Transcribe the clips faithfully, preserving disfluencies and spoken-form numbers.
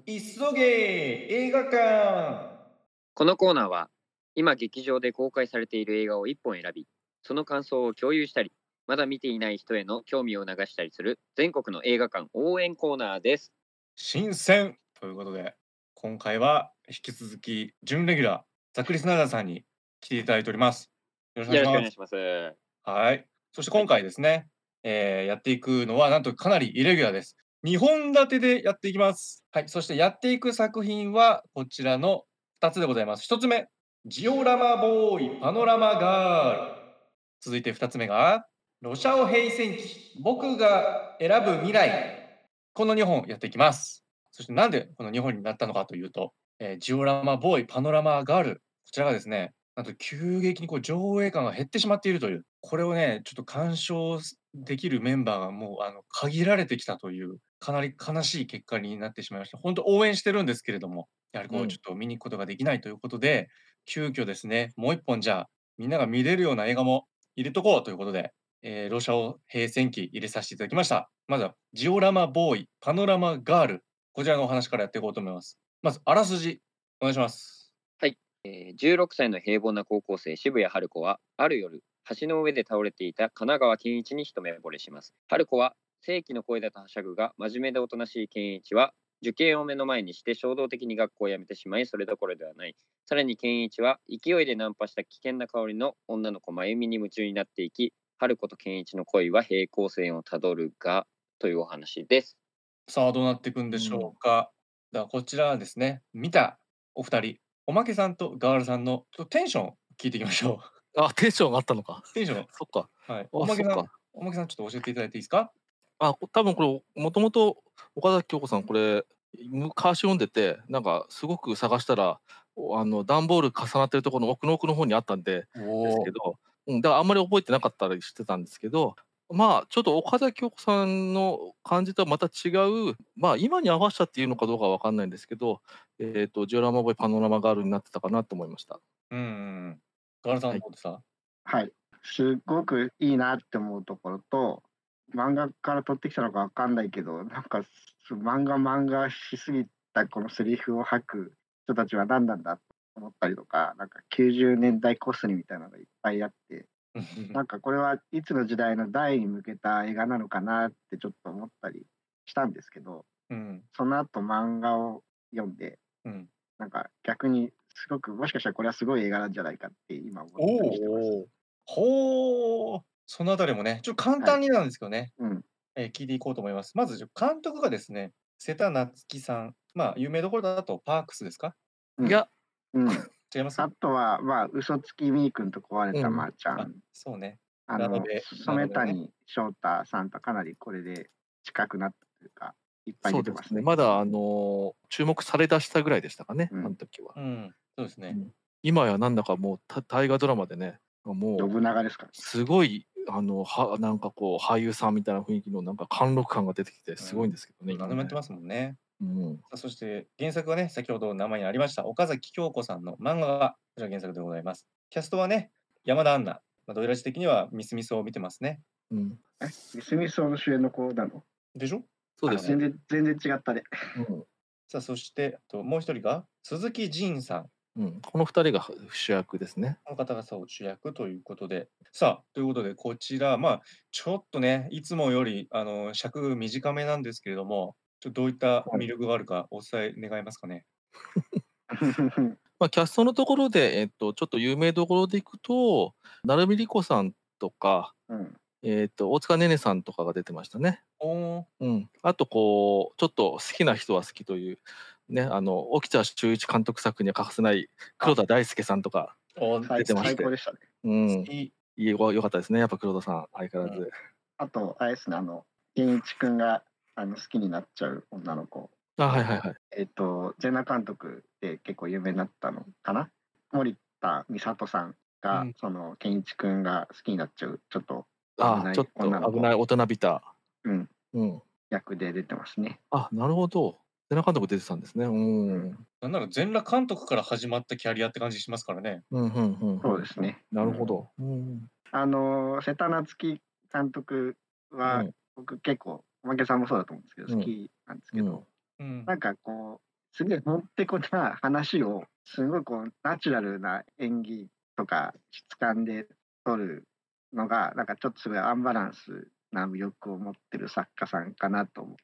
急げ映画館。 このコーナーは今劇場で公開されている映画をいっぽん選び、その感想を共有したり、まだ見ていない人への興味を促したりする全国の映画館応援コーナーです。 新鮮ということで、今回は引き続き準レギュラーザクリスナガーさんに来ていただいております。よろしくおよろしくお願いし願いします。はます。はい。そしてい。 今回ですね、えーやっていくのはなんとかなりイレギュラーです。にほん立てでやっていきます。はい。そしてやっていく作品はこちらのふたつでございます。ひとつめ、ジオラマボーイパノラマガール。続いてふたつめが、ロシャオ平戦記、僕が選ぶ未来。このにほんやっていきます。そしてなんでこのにほんになったのかというと、えージオラマボーイパノラマガール、こちらがですね、なんと急激にこう上映感が減ってしまっているという、これをね、ちょっと鑑賞できるメンバーがもうあの限られてきたという、かなり悲しい結果になってしまいました。本当応援してるんですけれども、やはりこうんうちょっと見に行くことができないということで、急遽ですね、もういっぽんじゃあ、みんなが見れるような映画も入れとこうということで、えーロシャオ平戦記入れさせていただきました。まずはジオラマボーイ、パノラマガール、こちらのお話からやっていこうと思います。まず、あらすじ、お願いします。 はいえーじゅうろくさいの平凡な高校生渋谷春子はある夜、橋の上で倒れていた神奈川健一に一目惚れします。春子は正規の声だとはしゃぐが、真面目でおとなしい健一は受験を目の前にして衝動的に学校を辞めてしまい、それどころではない。さらに健一は勢いでナンパした危険な香りの女の子真由美に夢中になっていき、春子と健一の恋は平行線をたどるが、というお話です。 さあ、どうなっていくんでしょうか。では、こちらはですね、見たお二人、おまけさんとガールさんのちょっとテンション聞いていきましょう。 あ、テンションがあったのか。 テンション、 そっか。 はい。おあ、 まけさんそっか。 おまけさんちょっと教えていただいていいですか？ あ、多分これ、もともと岡崎京子さん、これ、昔読んでて、なんかすごく探したら、おあの、段ボール重なってるところの奥の奥の方にあったんでですおお。 けど、うん、だからあんまり覚えてなかったりしてたんですけど、まあ、ちょっと岡崎京子さんの感じとはまた違う、まあ、今に合わせたっていうのかどうかは分かんないんですけど、えっと、ジオラマボーイパノラマガールになってたかなと思いました。 うんうんうん。ガールさはい。 んどうでした？ はい。すごくいいなって思うところと、漫画から取ってきたのかわかんないけど、なんかす漫画漫画しすぎたこのセリフを吐く人たちは何なんだと思ったりとか、なんかきゅうじゅうねんだいこすりみたいなのがいっぱいあって、なんかこれはいつの時代の代に向けた映画なのかなってちょっと思ったりしたんですけど、 うん、 その後漫画を読んで、 うん。 なんか逆にすごくもしかしたらこれはすごい映画なんじゃないかって今思おったりしてます。 お。ほう。そのあたりもね、ちょっと簡はい。 単になんですけどね、 うん。 えー聞いていこうと思います。まず、じゃ、監督がですね、瀬田夏樹さん、まあ、有名どころだとパークスですか？ うん。 いや、 うん。 違います？ あとは、まあ、嘘つきみーくんと壊れたうん。 まーちゃあ、 ん。 そうね。 あの、 ラノベラノ染ベのね。 谷将太さんとかなりこれで近くなったというか、いっぱいそうですね。 出てますね。 まだあの、注目されだしたぐらいでしたかね、 うん。 あの時は。 うん、そうですね。 うん。今やなんだかもう、た大河ドラマでね、もう信長ですから。 すごいあの、はなんかこう俳優さんみたいな雰囲気のなんか貫禄感が出てきてすごいんですけどね、今ね。 何でもやってますもんね。 うん。 さあ、そして原作はね、先ほど名前にありました、岡崎京子さんの漫画がこちら原作でございます。キャストはね、山田杏奈、まあ、ドイラジ的にはミスミスを見てますね。 うん。 え、ミスミソの主演の子なの？ でしょ？ あ、 そうです。 全然全然違ったね。 うん。 さあ、そしてあともう一人が鈴木仁さん。 うん。このふたりが主役ですね。 この方がそう主役ということで。さあ、ということでこちら、まあ、ちょっとね、いつもよりあの尺短めなんですけれども、ちょっとどういったはい。 魅力があるかお伝え願えますかね？ まあ、キャストのところで、えっと、ちょっと有名どころでいくと、成海莉子さんとか、 うん。 えっと、大塚寧々さんとかが出てましたね。 おお。 うん。あとこう、ちょっと好きな人は好きという、ね、あの、沖田修一監督作には欠かせない黒田大輔さんとかお最出てまして。 最高でしたね。 うん。 好き。 いいよ良かったですね、やっぱ黒田さん、相変わらうん。 ず。 あと、あれですね、あの、健一くんがあの好きになっちゃう女の子。 あ、はいはいはい。 えっと、全裸監督で結構有名になったのかな。森田美里さんうが、 ん。 その健一くんが好きになっちゃう、ちょっと危ああ、 ないちょっ女の子、 と危ない大人びた。 うん、 うん。 役で出てますね。 あ、なるほど。全裸監督出てたんですね。ううん。 ん。 なんなら全裸監督から始まったキャリアって感じしますからね。 うん、ふんふんふんふん。 そうですね。 なるほど。うん。 あの、瀬田夏樹監督は、 うん。 僕結構、おまけさんもそうだと思うんですけど、 うん。 好きなんですけうん。 ど、 うん。 なんかこすごいもってこな話を、すごいこう、ナチュラルな演技とか質感で撮るのが、なんかちょっとすごいアンバランスな魅力を持ってる作家さんかなと思って、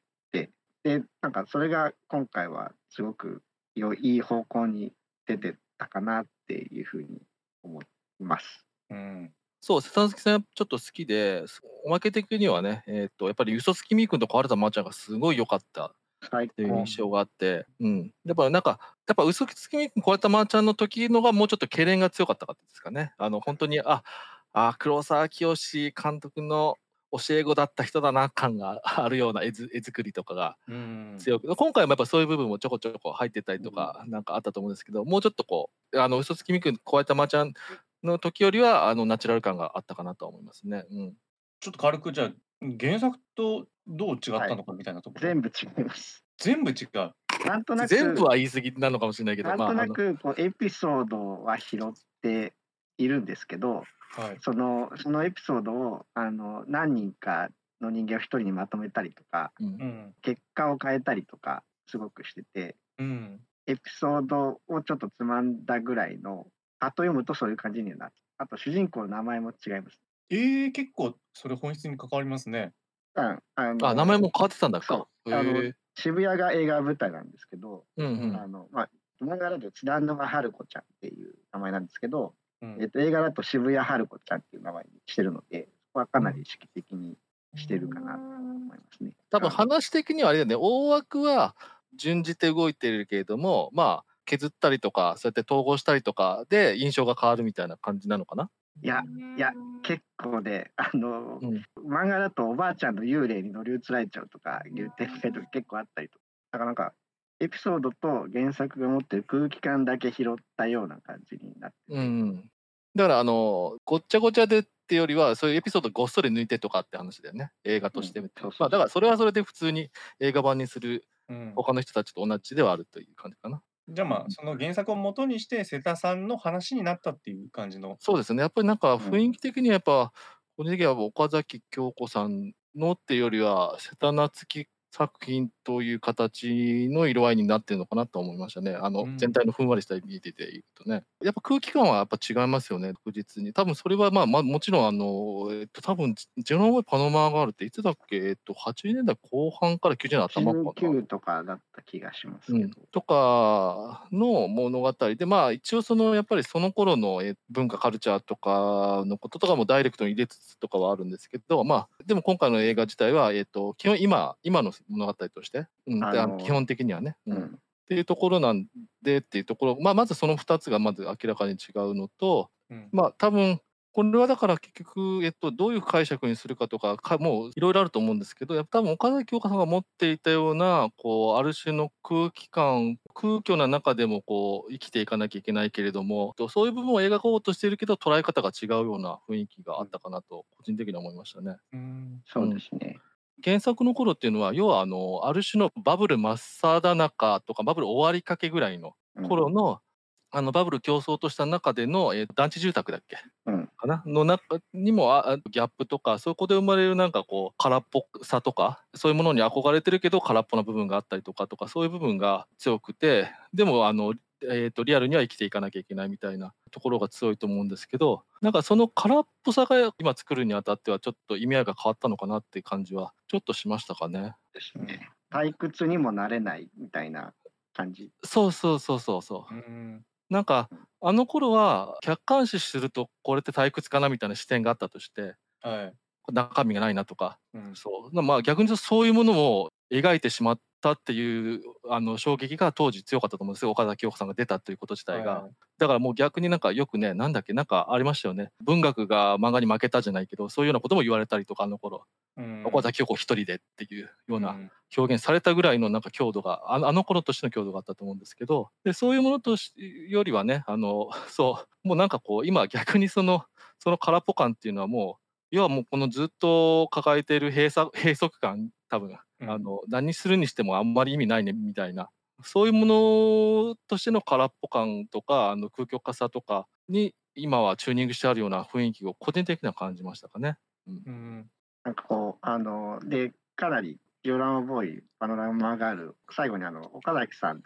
で、なんかそれが今回はすごくよいい方向に出てたかなっていうふうに思います。 うん。 そう、瀬田月さんちょっと好きで、おまけ的にはね、えっと、やっぱり嘘つきみーくんと川原田まーちゃんがすごい良かった最っていう高。 印象があって、うん。やっぱなんか、やっぱ嘘つきみーくん、川原田まーちゃんの時のがもうちょっと懸念が強かったかですかね。あの、本当に、あ、あ、黒沢清監督の教え子だった人だな感があるような絵ず絵作りとかがうん。 強く、今回もやっぱそういう部分もちょこちょこ入ってたりとか、なんかあったと思うんですけど、もうちょっとこう、あの、嘘つきみーくん、川原田まーちゃんの時よりは、あの、ナチュラル感があったかなとは思いますね。うん。 ちょっと軽くじゃあ、原作とどう違っはい。 たのかみたいなところ。 全部違います。 全部違う。 なんとな全部く、 は言い過ぎなのかもしれないけど、 なんまあ、あのとなくこうエピソードは拾っているんですけど、 はい。 そのそのエピソードをあの何人かの人間を一人にまとめたりとか、 うん。 うん。 結果を変えたりとかすごくしてて、 うん。 エピソードをちょっとつまんだぐらいの、パッと読むとそういう感じになる。あと主人公の名前も違います。 ええ、結構それ本質に関わりますね。 うん、ああ、名の、 前も変わってたんだっけそか。 う、あの、 へえ。 渋谷が映画舞台なんですけど、 うんうん。 あの、まあ、漫画だと津田沼春子ちゃんっていう名前なんですけど、 うん。 えっと、映画だと渋谷春子ちゃんっていう名前にしてるので、そこはかなり意識的にしてるかなと思いますね。 多分あの話的にはあれだよね、大枠は順じて動いてるけれども、まあ、削ったりとか、そうやって統合したりとかで印象が変わるみたいな感じなのかな。 いや、いや、結構で、あの、 うん。 漫画だとおばあちゃんの幽霊に乗り移られちゃうとかいう展開とか結構あったりとか、だからなんか、エピソードと原作が持ってる空気感だけ拾ったような感じになってて、 うんうん。だから、あの、ごっちゃごちゃでってよりは、そういうエピソードごっそり抜いてとかって話だよね、映画としてうん見て。 そうそうそうまあ、だからそれはそれで普通に映画版にするうん。 他の人たちと同じではあるという感じかな。 じゃあ、まあ、その原作をもとにして瀬田さんの話になったっていう感じの。 そうですね。やっぱりなんかうん雰囲気的にはやっぱ、個人的には岡崎京子さんのっていうよりは、瀬田夏樹作品という形の色合いになってるのかなと思いましたね。あの、 うん全体のふんわりした見てているとね。やっぱ空気感はやっぱ違いますよね、確実に。多分それはまあ、まあ、もちろんあの、えっと、多分ジェノムパノマーガールっていつだっけ、えっと、はちじゅうねんだいこう半からきゅうじゅうねんだい頭かな。 じゅうきゅうとかだった気がしますうんけど、、 とかの物語で、まあ、一応そのやっぱりその頃のえ文化カルチャーとかのこととかもダイレクトに入れつつとかはあるんですけど、まあ、でも今回の映画自体は、えっと、基本今今の物語として、うん、であのあの基本的にはね、うんっうん、 ていうところなんでっていうところ、まあ、まずそのふたつがまず明らかに違うのと、 うん。 まあ、多分これはだから結局、えっと、どういう解釈にするかとか、かもういろいろあると思うんですけど、やっぱ多分岡崎京子さんが持っていたような、こう、ある種の空気感、空虚な中でもこう、生きていかなきゃいけないけれども、とそういう部分を描こうとしているけど、捉え方が違うような雰囲気があったかなと、個人的には思いましたね。 うん。 そうですね。 原作の頃っていうのは、要はあの、ある種のバブル真っ只中とか、バブル終わりかけぐらいのうん頃の、あのバブル競争とした中での、えー団地住宅だっけうんかなの中にもああギャップとか、そこで生まれるなんかこう空っぽさとか、そういうものに憧れてるけど空っぽな部分があったりとかとか、そういう部分が強くて、でもあの、えー、とリアルには生きていかなきゃいけないみたいなところが強いと思うんですけど、なんかその空っぽさが今作るにあたってはちょっと意味合いが変わったのかなっていう感じはちょっとしましたかね。 ですね。退屈にもなれないみたいな感じ。 そうそうそうそうそう。 うん。 なんかあの頃は客観視するとこれって退屈かなみたいな視点があったとして、 はい。 中身がないなとか、 うん。 そうまあ逆に言うとそういうものを描いてしまったっていうあの衝撃が当時強かったと思うんですよ、岡崎京子さんが出たということ自体が。 はい。 だからもう逆になんかよくね、なんだっけ、なんかありましたよね。文学が漫画に負けたじゃないけど、そういうようなことも言われたりとか、あの頃、 うん。 岡崎京子一人でっていうようなうん。 表現されたぐらいのなんか強度が、あのあの頃としての強度があったと思うんですけど、でそういうものとしよりはね、あのそうもうなんかこう今逆にそのその空っぽ感っていうのはもう要はもうこのずっと抱えている閉鎖閉塞感、多分うんあの何するにしてもあんまり意味ないねみたいな、そういうものとしての空っぽ感とかあの空虚化さとかに今はチューニングしてあるような雰囲気を個人的には感じましたかね。うんうん。 なんかこう、あの、で、かなりジオラマボーイ、パノラマガール、最後にあの、岡崎さんの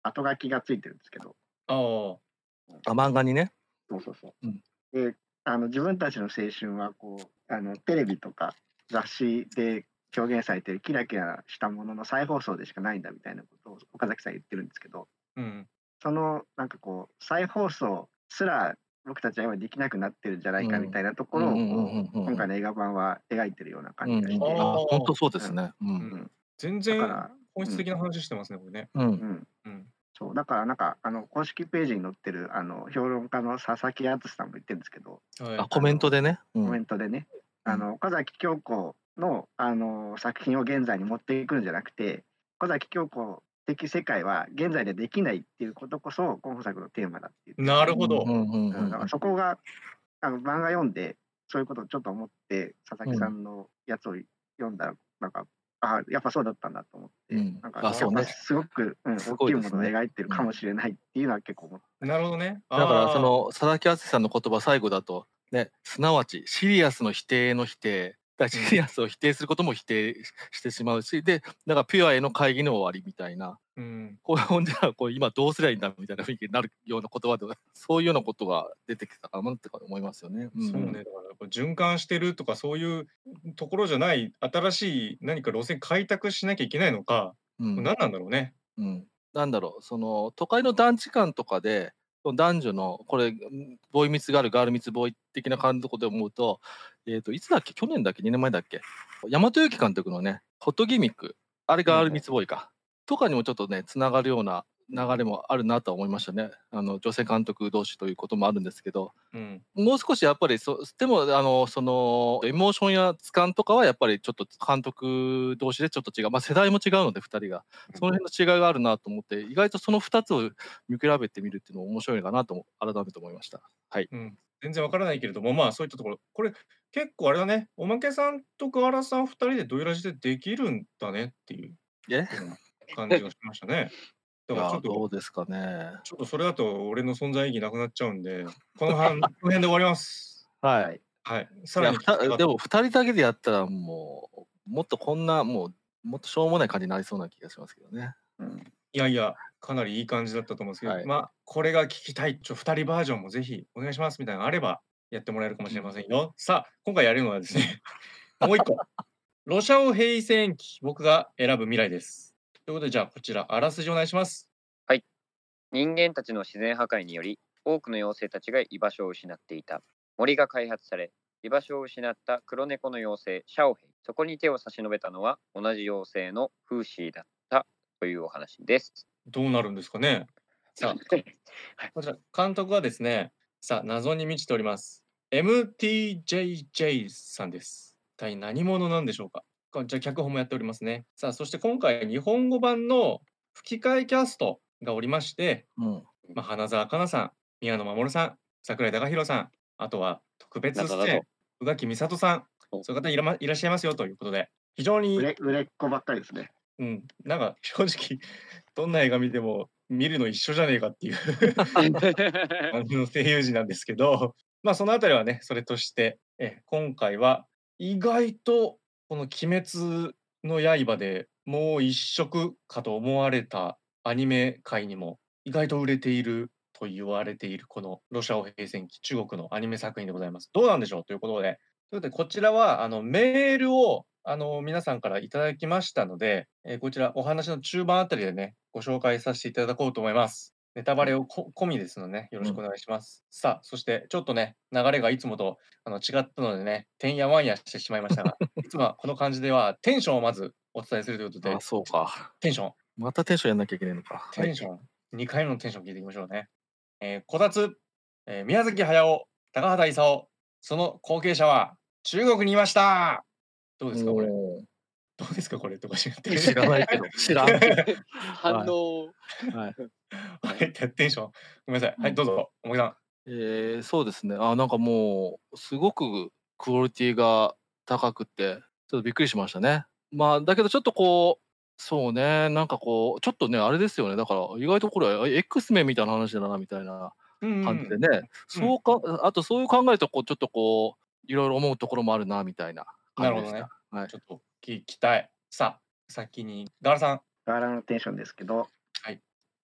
後書きがついてるんですけど、 ああ、漫画にね。 そうそうそう。 うんで、あの自分たちの青春はこうあのテレビとか雑誌で表現されてるキラキラしたものの再放送でしかないんだみたいなことを岡崎さん言ってるんですけど、 あ、うん。 そのなんかこう再放送すら僕たちは今できなくなってるんじゃないかみたいなところをこうんうんうんうんうんう今回の映画版は描いてるような感うんうん、 じがして、 あ、 あー本当そうですね。う。 うんん。全然だから、 本質的な話してますね、これね。 うん。 うん、 うん。 そうだからなんかあの公式ページに載ってるあの評論家の佐々木敦さんも言ってるんですけど、 はいあ、。コメントでね。うコメん。 ントでね、 うんあの岡崎京子のあの作品を現在に持っていくんじゃなくて、岡崎京子的世界は現在でできないっていうことこそ今作のテーマだっていう。 なるほど。 うんうんうんうん、だからそこがあの漫画読んでそういうことをちょっと思って佐々木さんのやつを読んだらなんか、あやっぱそうだったんだと思って、 うんなんかあそうねやっぱすごく、うん、 す大きいもごいですねのを描いてるかもしれないっていうのは結構思って、 なるほどね。 だからそあー、 の佐々木敦さんの言葉最後だとね、すなわちシリアスの否定の否定、だからシリアスを否定することも否定してしまうし、でだからピュアへの会議の終わりみたいな、 うん。 こうほんじゃあこう今どうすりゃいいんだみたいな雰囲気になるような言葉で、そういうようなことが出てきたかなって思いますよね。うんそうね。だからやっぱ循環してるとかそういうところじゃない新しい何か路線開拓しなきゃいけないのか、 うん何なんだろうね。 うん、なんだろう、その都会の団地間とかでその男女のこれんボーイミツガールガールミツボーイ的な感じのことで思うと、えー、といつだっけ、去年だっけ、にねんまえだっけ、大和由紀監督のねホットギミック、あれガールミツボーイか、とかにもちょっとねつながるような流れもあるなとは思いましたね。あの女性監督同士ということもあるんですけど、 うん。 もう少しやっぱりそでもあのそのエモーションや図鑑とかはやっぱりちょっと監督同士でちょっと違う、まあ、世代も違うのでふたりがその辺の違いがあるなと思って、意外とそのふたつを見比べてみるっていうのも面白いのかなと改めて思いました。はい。 うん。全然わからないけれども、まあそういったところ、これ結構あれだね、おまけさんと河原さんふたりでドイラジでできるんだねっていうえ感じがしましたね。だいやからちょっと、 どうですかね。 ちょっとそれだと俺の存在意義なくなっちゃうんで、この辺この辺で終わります。 はい。 はいはい。 いさらやふたに聞きたかったでもふたりだけでやったらもうもっとこんなもうもっとしょうもない感じになりそうな気がしますけどね。 うんいやいや、かなりいい感じだったと思うんですけど、 はいまあ、これが聞きたい、ちょふたりバージョンもぜひお願いしますみたいなのがあれば、やってもらえるかもしれませんよ。さあ、今回やるのはですね、もう一個、ロシアオ平成期、僕が選ぶ未来です。ということで、じゃあ、こちら、あらすじお願いします。 人間たちの自然破壊により多くの妖精たちが居場所を失っていた。森が開発され居場所を失った黒猫の妖精シャオヘイ、そこに手を差し伸べたのは同じ妖精のフーシーだったというお話です。 どうなるんですかね。さあ、こちら、監督はですね、さあ、謎に満ちております。エムティージェイジェイ さんです。一体何者なんでしょうか。こじゃあ、脚本もやっておりますね。さあ、そして今回、日本語版の吹き替えキャストがおりまして、 うんまあ、花澤香菜さん、宮野真守さん、櫻井貴宏さん、あとは特別出演などなど、 宇垣美里さん、 おそういう方いら,、ま、いらっしゃいますよということで、非常売に、 れ売れっ子ばっかりですね。 うん、なんか正直、どんな映画見ても見るの一緒じゃねえかっていう感じの声優陣なんですけど、まあそのあたりはね、それとして、え今回は意外とこの「鬼滅の刃」でもう一色かと思われたアニメ界にも意外と売れていると言われているこのロシアオ平成期、中国のアニメ作品でございます。どうなんでしょうということで、ということでこちらはあのメールをあの皆さんからいただきましたので、えーこちらお話の中盤あたりでね、ご紹介させていただこうと思います。ネタバレをこ込みですのでね、よろしくお願いします。さあ、そしてちょっとね、流れがいつもとあの違ったのでね、てんやわんやしてしまいましたが、いつもはこの感じではテンションをまずお伝えするということであ、、そうか。 テンション、 またテンションやんなきゃいけないのか。 テンション、にかいめのテンション聞いていきましょうね。えーこたつ、えー宮崎駿、高畑勲、その後継者は中国にいましたどうですか、これ。 おーどうですか、これとか知らない知らないけど、知らん。 反応、 はい。 はい、テンション。ごめんなさい。はい、どうぞ、おもけさん。 えー、そうですね。あ、なんかもう、すごくクオリティが高くて、ちょっとびっくりしましたね。まあ、だけどちょっとこう、そうね、なんかこう、ちょっとね、あれですよね。だから、意外とこれ、え X メンみたいな話だな、みたいなうん感じでね。そうか、あとそういう考えると、こう、ちょっとこう、いろいろ思うところもあるな、みたいななるほど感じでした。 ね。 はいち。ょっと聞きたい。さあ、先に、ガラさん。 ガーラのテンションですけど、 はい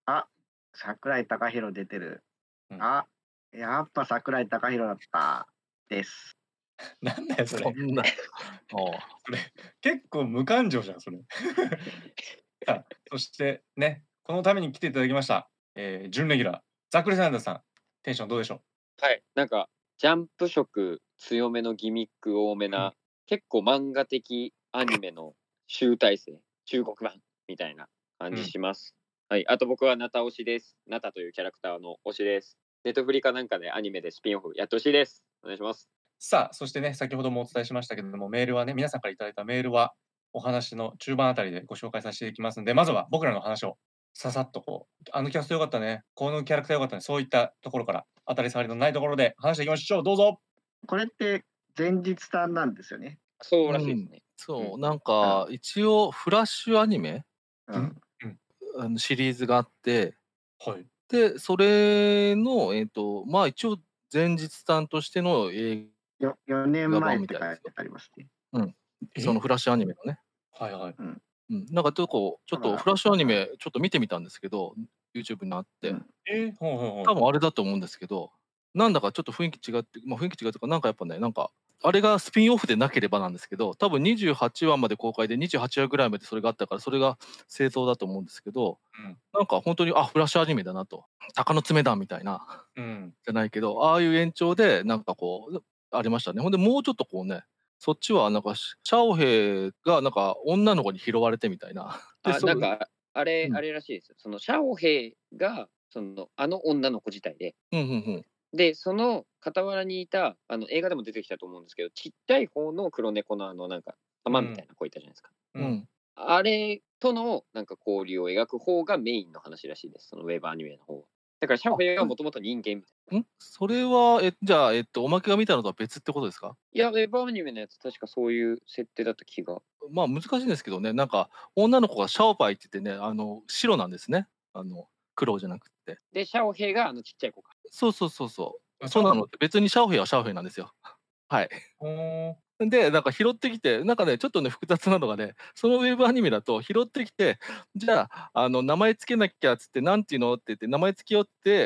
あ、桜井貴弘出てる。 うんあ、やっぱ桜井貴弘だったです。 なんだよ、それ。 そんな。ああ。 それ、結構無感情じゃん、それ。さあ、そしてね、このために来ていただきました、えー、準レギュラー、ザックリ・サンダースさん、テンションどうでしょはい。なんか、ジャンプ色強めのギミック多めな、 うん結構漫画的アニメの集大成、中国版みたいな感じします。はい。あと僕はナタ推しです。ナタというキャラクターの推しです。ネットフリかなんかでアニメでスピンオフやってほしいです。お願いします。 さあ、そしてね、先ほどもお伝えしましたけれども、メールはね、皆さんからいただいたメールは、お話の中盤あたりでご紹介させていただきますので、まずは僕らの話をささっとこう、あのキャストよかったね、このキャラクターよかったね、そういったところから、当たり障りのないところで話していきましょう。どうぞ。 これって前日短なんですよね。 そうらしいですね。 そうう、 んなんか、一応フラッシュアニメ、 ううんん。うん。 あの、シリーズがあって、 はい。 で、それの、えっと、まあ、一応前日短としての映よよねん画まえって書いて版みたいですよ。 ありますね。 うん。 えそのフラッシュアニメのね。 はいはい。 うん。なんかちょっとこう、ちょっだからとフラッシュアニメちょっと見てみたんですけど、YouTube にあって。 うんえー、ほうほうほう多分あれだと思うんですけど、なんだかちょっと雰囲気違って、まあ、雰囲気違うというか、なんかやっぱね、なんか、あれがスピンオフでなければなんですけど、多分にじゅうはちわまで公開でにじゅうはちわぐらいまでそれがあったから、それが正当だと思うんですけど、 うんなんか本当に、あ、フラッシュアニメだなと。鷹の爪だみたいな、 うん。 じゃないけど、ああいう延長で、なんかこう、ありましたね。ほんでもうちょっとこうね、そっちはなんか、シャオヘイがなんか女の子に拾われてみたいな。で、 あ、 そなんか、あれ、 うんあれらしいですよ。その、シャオヘイが、その、あの女の子自体で、 うんうんうん。 で、その傍らにいた、あの、映画でも出てきたと思うんですけど、ちっちゃい方の黒猫のあの、なんか、玉みたいな子いたじゃないですか。 う。 うんん。 あれとの、なんか交流を描く方がメインの話らしいです。そのウェブアニメの方は。だから、シャオヘイがもともと人間みたいな。 んそれは、え、じゃあ、えっと、おまけが見たのとは別ってことですか？ いや、ウェブアニメのやつ、確かそういう設定だった気が。 まあ、難しいんですけどね、なんか、女の子がシャオパイって言ってね、あの、白なんですね。あの、黒じゃなくって。 で、シャオヘイがあのちっちゃい子か。 そうそうそうそあう。そうなの。別にシャオヘイはシャオヘイなんですよ。はい。 ほーで、なんか拾ってきて、なんかね、ちょっとね、複雑なのがね、そのウェブアニメだと拾ってきて、じゃあ、あの、名前つけなきゃっつって、なんていうのって言って、名前つけようって、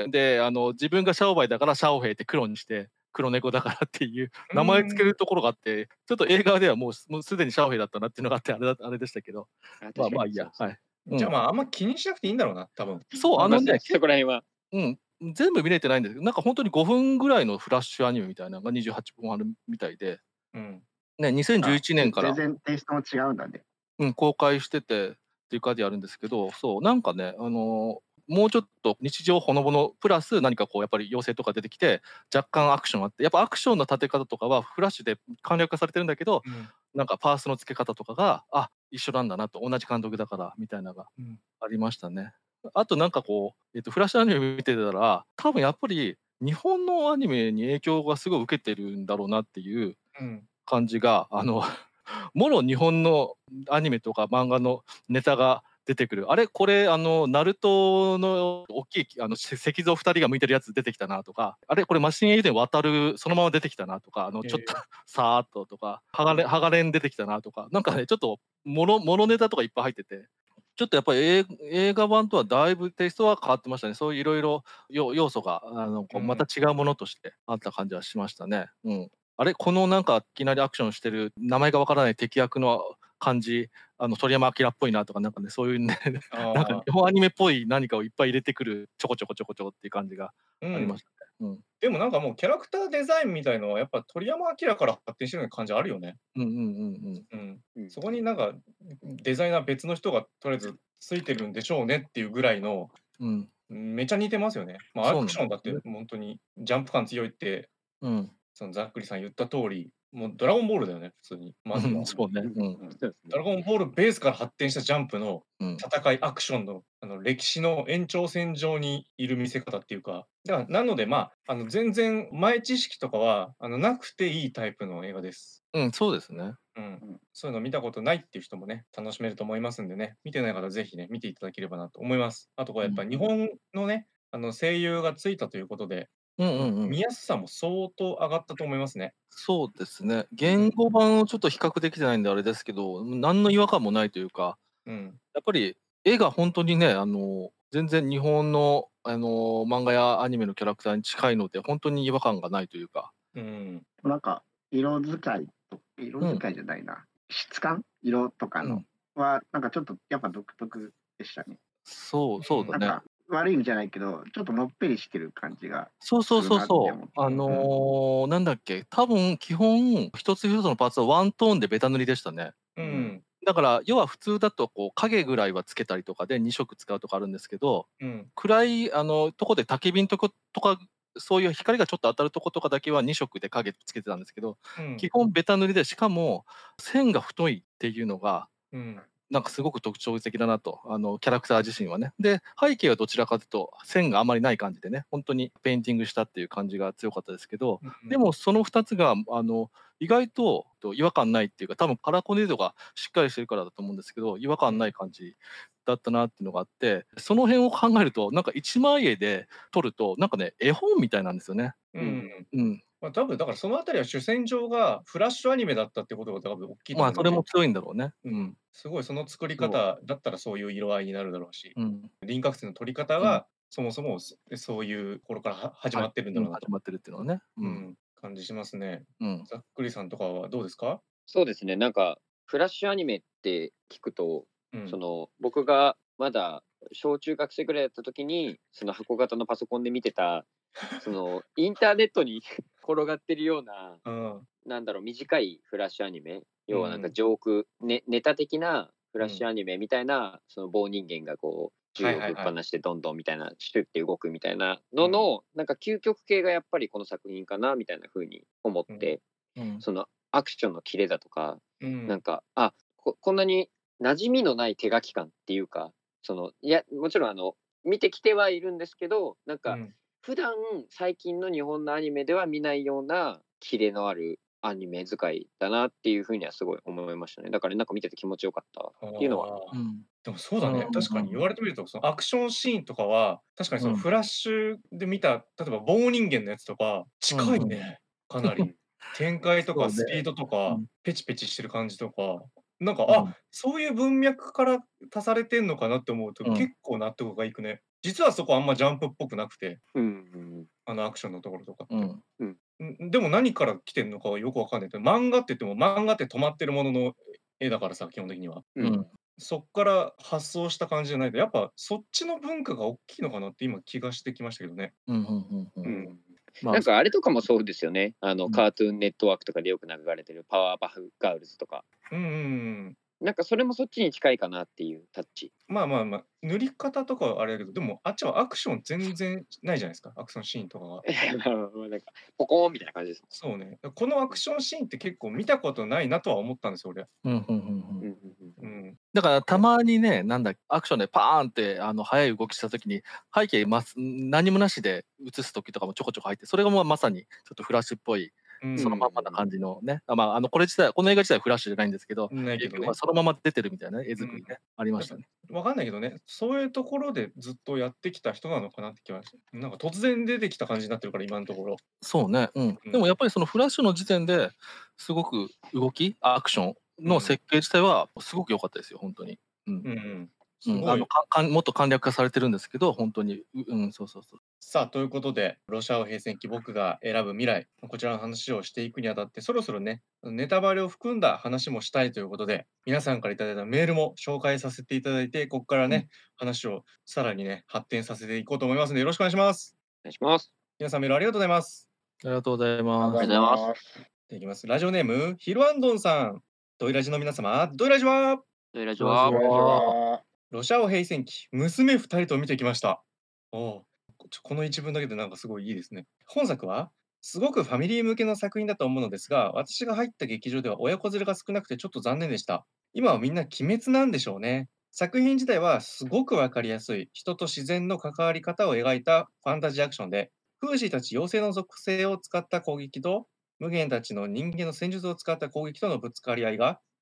で、あの、自分がシャオバイだからシャオヘイって黒にして、黒猫だからっていう名前つけるところがあって、ちょっと映画ではもうすもうすでにシャオヘイだったなっていうのがあって、あれだあれでしたけど、 あまあまあいいや。 そうそうはい。うんじゃあまあ、あんま気にしなくていいんだろうな、多分。 そう、あのね、 そこら辺は。 うん、全部見れてないんですけど、なんか本当にごふんぐらいのフラッシュアニメみたいなのがにじゅうはっぷんあるみたいで、 うん。 ね、にせんじゅういちねんから、 全然テイストも違うんだね。 うん、公開しててっていう感じでやるんですけど、そう、なんかね、あの、もうちょっと日常ほのぼのプラス何かこうやっぱり妖精とか出てきて、若干アクションあって、やっぱアクションの立て方とかはフラッシュで簡略化されてるんだけど、 うん。 なんかパースの付け方とかが、あ、一緒なんだなと、同じ監督だからみたいなのがうん。 ありましたね。あとなんかこう、えっと、フラッシュアニメ見てたら、多分やっぱり日本のアニメに影響がすごい受けてるんだろうなっていううん。 感じが、あの、もろ日本のアニメとか漫画のネタが出てくる。あれこれ、あの、ナルトの大きい、あの、せ石像ふたりが向いてるやつ出てきたなとか、あれこれマシンエイデン渡る、そのまま出てきたなとか、あの、ちょっと、さーっととか、ハガレンハガレン出てきたなとか、なんかね、ちょっと、ものものネタとかいっぱい入ってて、ちょっとやっぱり映映画版とはだいぶテイストは変わってましたね。そういういろいろよ要素が、あの、こううんまた違うものとしてあった感じはしましたね。うん。あれ、このなんかいきなりアクションしてる、名前がわからない敵役の感じ、あの鳥山明っぽいなとか、なんかね、そういうね、 あなんかあ。 日本アニメっぽい何かをいっぱい入れてくる、ちょこちょこちょこちょこっていう感じがうん。 ありましたね。うん。 でもなんかもうキャラクターデザインみたいのはやっぱ鳥山明から発展してるような感じあるよね。 うんうんうんうん。 うん。 うんそこになんかデザイナー別の人がとりあえずついてるんでしょうねっていうぐらいの、 うん。 めちゃ似てますよね。まあ、 そうなんアクションだってです本当にジャンプ感強いって、 うん。 そのざっくりさん言った通り、もうドラゴンボールだよね、普通に。まずは。 うんそうね。うん。 そうですねドラゴンボールベースから発展したジャンプのうん。 戦い、アクションのあの歴史の延長線上にいる見せ方っていうか、だからなので、まあ、あの全然前知識とかはあのなくていいタイプの映画です。 うん、そうですね。 うんんそういうの見たことないっていう人もね、楽しめると思いますんでね、見てない方ぜひね、見ていただければなと思います。あとこれやっぱり日本のね、あの声優がついたということで、 うんうんうん。 見やすさも相当上がったと思いますね。 そうですね。言語版をちょっと比較できてないんであれですけど、何の違和感もないというか、 うん。 やっぱり絵が本当にね、あの、 全然日本の、あの、漫画やアニメのキャラクターに近いので、本当に違和感がないというか。 うん。 なんか色使いと色うん。 使いじゃないな、質感、色とかのうん。 はなんかちょっとやっぱ独特でしたね。 そう、そうだね。 なんか悪い意味じゃないけど、ちょっとのっぺりしてる感じがそうそうそうするなって思そう。 って。 あうん。 の、なんだっけ、多分基本一つ一つのパーツはワントーンでベタ塗りでしたね。 ううん。 ん。 だから要は普通だとこう影ぐらいはつけたりとかでに色使うとかあるんですけど、 うん。 暗いあのとこで焚き火んとことか、そういう光がちょっと当たるとことかだけはに色で影つけてたんですけど、 うん。 基本ベタ塗りで、しかも線が太いっていうのがうん。 なんかすごく特徴的だなと、あのキャラクター自身はね。で、背景はどちらかというと線があまりない感じでね、本当にペインティングしたっていう感じが強かったですけど、 うん。 でもそのふたつがあの意外とと違和感ないっていうか、多分カラーコーディネートがしっかりしてるからだと思うんですけど、違和うん。 感ない感じだったなっていうのがあって、その辺を考えると、なんか一枚絵で撮ると、なんかね、絵本みたいなんですよね。 ううん。 ん。 うん。 ま、多分だからそのあたりは主戦場がフラッシュアニメだったってことが多分大きいとまあ、 思うんだよね。 それも強いんだろうね。 うん。 うん。 すごいその作りそう。 方だったらそういう色合いになるだろうし、 うん。 輪郭線の取り方うん。 がそもそも、そそういう頃からは始はい。 まってるんうん、 だろうなと、 始まってるっていうのはね。うん。 うん、感じしますね。 うん。 ざっくりさんとかはどうですか？ そうですね、なんかフラッシュアニメって聞くと、 うん。 その僕がまだ小中学生ぐらいだった時に、その箱型のパソコンで見てた、そのインターネットに転がってるような、 うん。 なんだろう、短いフラッシュアニメ、 う要はなんかん。 ジョーク、ねネタ的なフラッシュうん。 アニメみたいな、その棒人間がこう銃をぶっはいはいはい。 放してどんどんみたいな、シュッて動くみたいなうん。 のの、なんか究極系がやっぱりこの作品かなみたいな風に思っうん。 て、 うん。 そのアクションのキレだとか、 うなんん。 か、あ、ここんなに馴染みのない手書き感っていうか、その、いや、もちろんあの、見てきてはいるんですけど、なんか、 うん。 普段最近の日本のアニメでは見ないようなキレのあるアニメ使いだなっていう風にはすごい思いましたね。だからなんか見てて気持ちよかったっていうのはあります。 うああ。 ん。 でもそううんうだね。確かに言ん。 われてみると、そのアクションシーンとかは、確かにうん。 そのフラッシュで見た、例えば棒人間のやつとか、 うんうん。 近いね、かなり。 うん。 展開とそうね。 かスピードとか、 うん。 ペチペチしてる感じとか、なんか、 うん。 あ、そういう文脈から足されてんのかなって思うと、 うん。 結構納得がいくね。実はそこあんまジャンプっぽくなくて、 うんうんあのアクションのところとかって。 うん。 うん。 ん、でも何から来てんのかはよくわかんないけど、漫画って言っても漫画って止まってるものの絵だからさ、基本的には。 うん。うん。 うん。 そっから発想した感じじゃないと、やっぱそっちの文化が大きいのかなって今気がしてきましたけどね。 うんうんうんう。 うんん。 まあ、 なんかあれとかもそうですよね。あの、 うん。 カートゥーンネットワークとかでよく流れてるパワーパフガールズとか。 うんうんうん。 なんかそれもそっちに近いかなっていうタッチ。 まあまあまあ、塗り方とかはあれだけど、でもあっちはアクション全然ないじゃないですか、アクションシーンとかが。 なんか、ポコーンみたいな感じですそうね。このアクションシーンって結構見たことないなとは思ったんですよ、俺。 うんうんうんうもん。うんん。 うんうんううん。 ん。 だからたまにね、なんだ、アクションでパーンってあの速い動きした時に、背景ます何もなしで映す時とかもちょこちょこ入って、それがもうまさにちょっとフラッシュっぽい、 うん。 そのまんまな感じのね、あ、まあ、あのこれ自体この映画自体はフラッシュじゃないんですけど、 ないけどね。 影響がそのまま出てるみたいなね、絵うん。 作りね、ありまやっぱ、 したね。 わかんないけどね、そういうところでずっとやってきた人なのかなって気はしなんか突然出てきた感じになってるから、今のところ。 そうね、うん。 うん。 でもやっぱりそのフラッシュの時点ですごく動き、アクションうん。 の設計自体はすごく良かったですよ、ほんとに。うん。 うんうん。 うん、あの、 すごい。 かかんもっと簡略化されてるんですけど、ほんとに、ううん、そうそうそう。 さあ、ということで、ロシアを平戦期、僕が選ぶ未来、こちらの話をしていくにあたって、そろそろね、ネタバレを含んだ話もしたいということで、皆さんからいただいたメールも紹介させていただいて、ここからうん。 ね、話をさらにね、発展させていこうと思いますので、よろしくお願いします。 お願いします。 皆さんメールありがとうございます。 ありがとうございありまがとうごす。 ありがとうございます。 ざいます。 じゃあいきます。ラジオネーム、ヒルアンドンさん。ドイラジの皆様、ドイラジはドイラジドイラジはこんにちはは。 ロシアを平戦期、娘ふたりと見てきました。おお、ちょこの一文だけでなんかすごいいいですね。本作はすごくファミリー向けの作品だと思うのですが、私が入った劇場では親子連れが少なくてちょっと残念でした。今はみんな鬼滅なんでしょうね。作品自体はすごくわかりやすい人と自然の関わり方を描いたファンタジーアクションで、フーシーたち妖精の属性を使った攻撃と、無限たちの人間の戦術を使った攻撃とのぶつかり合いが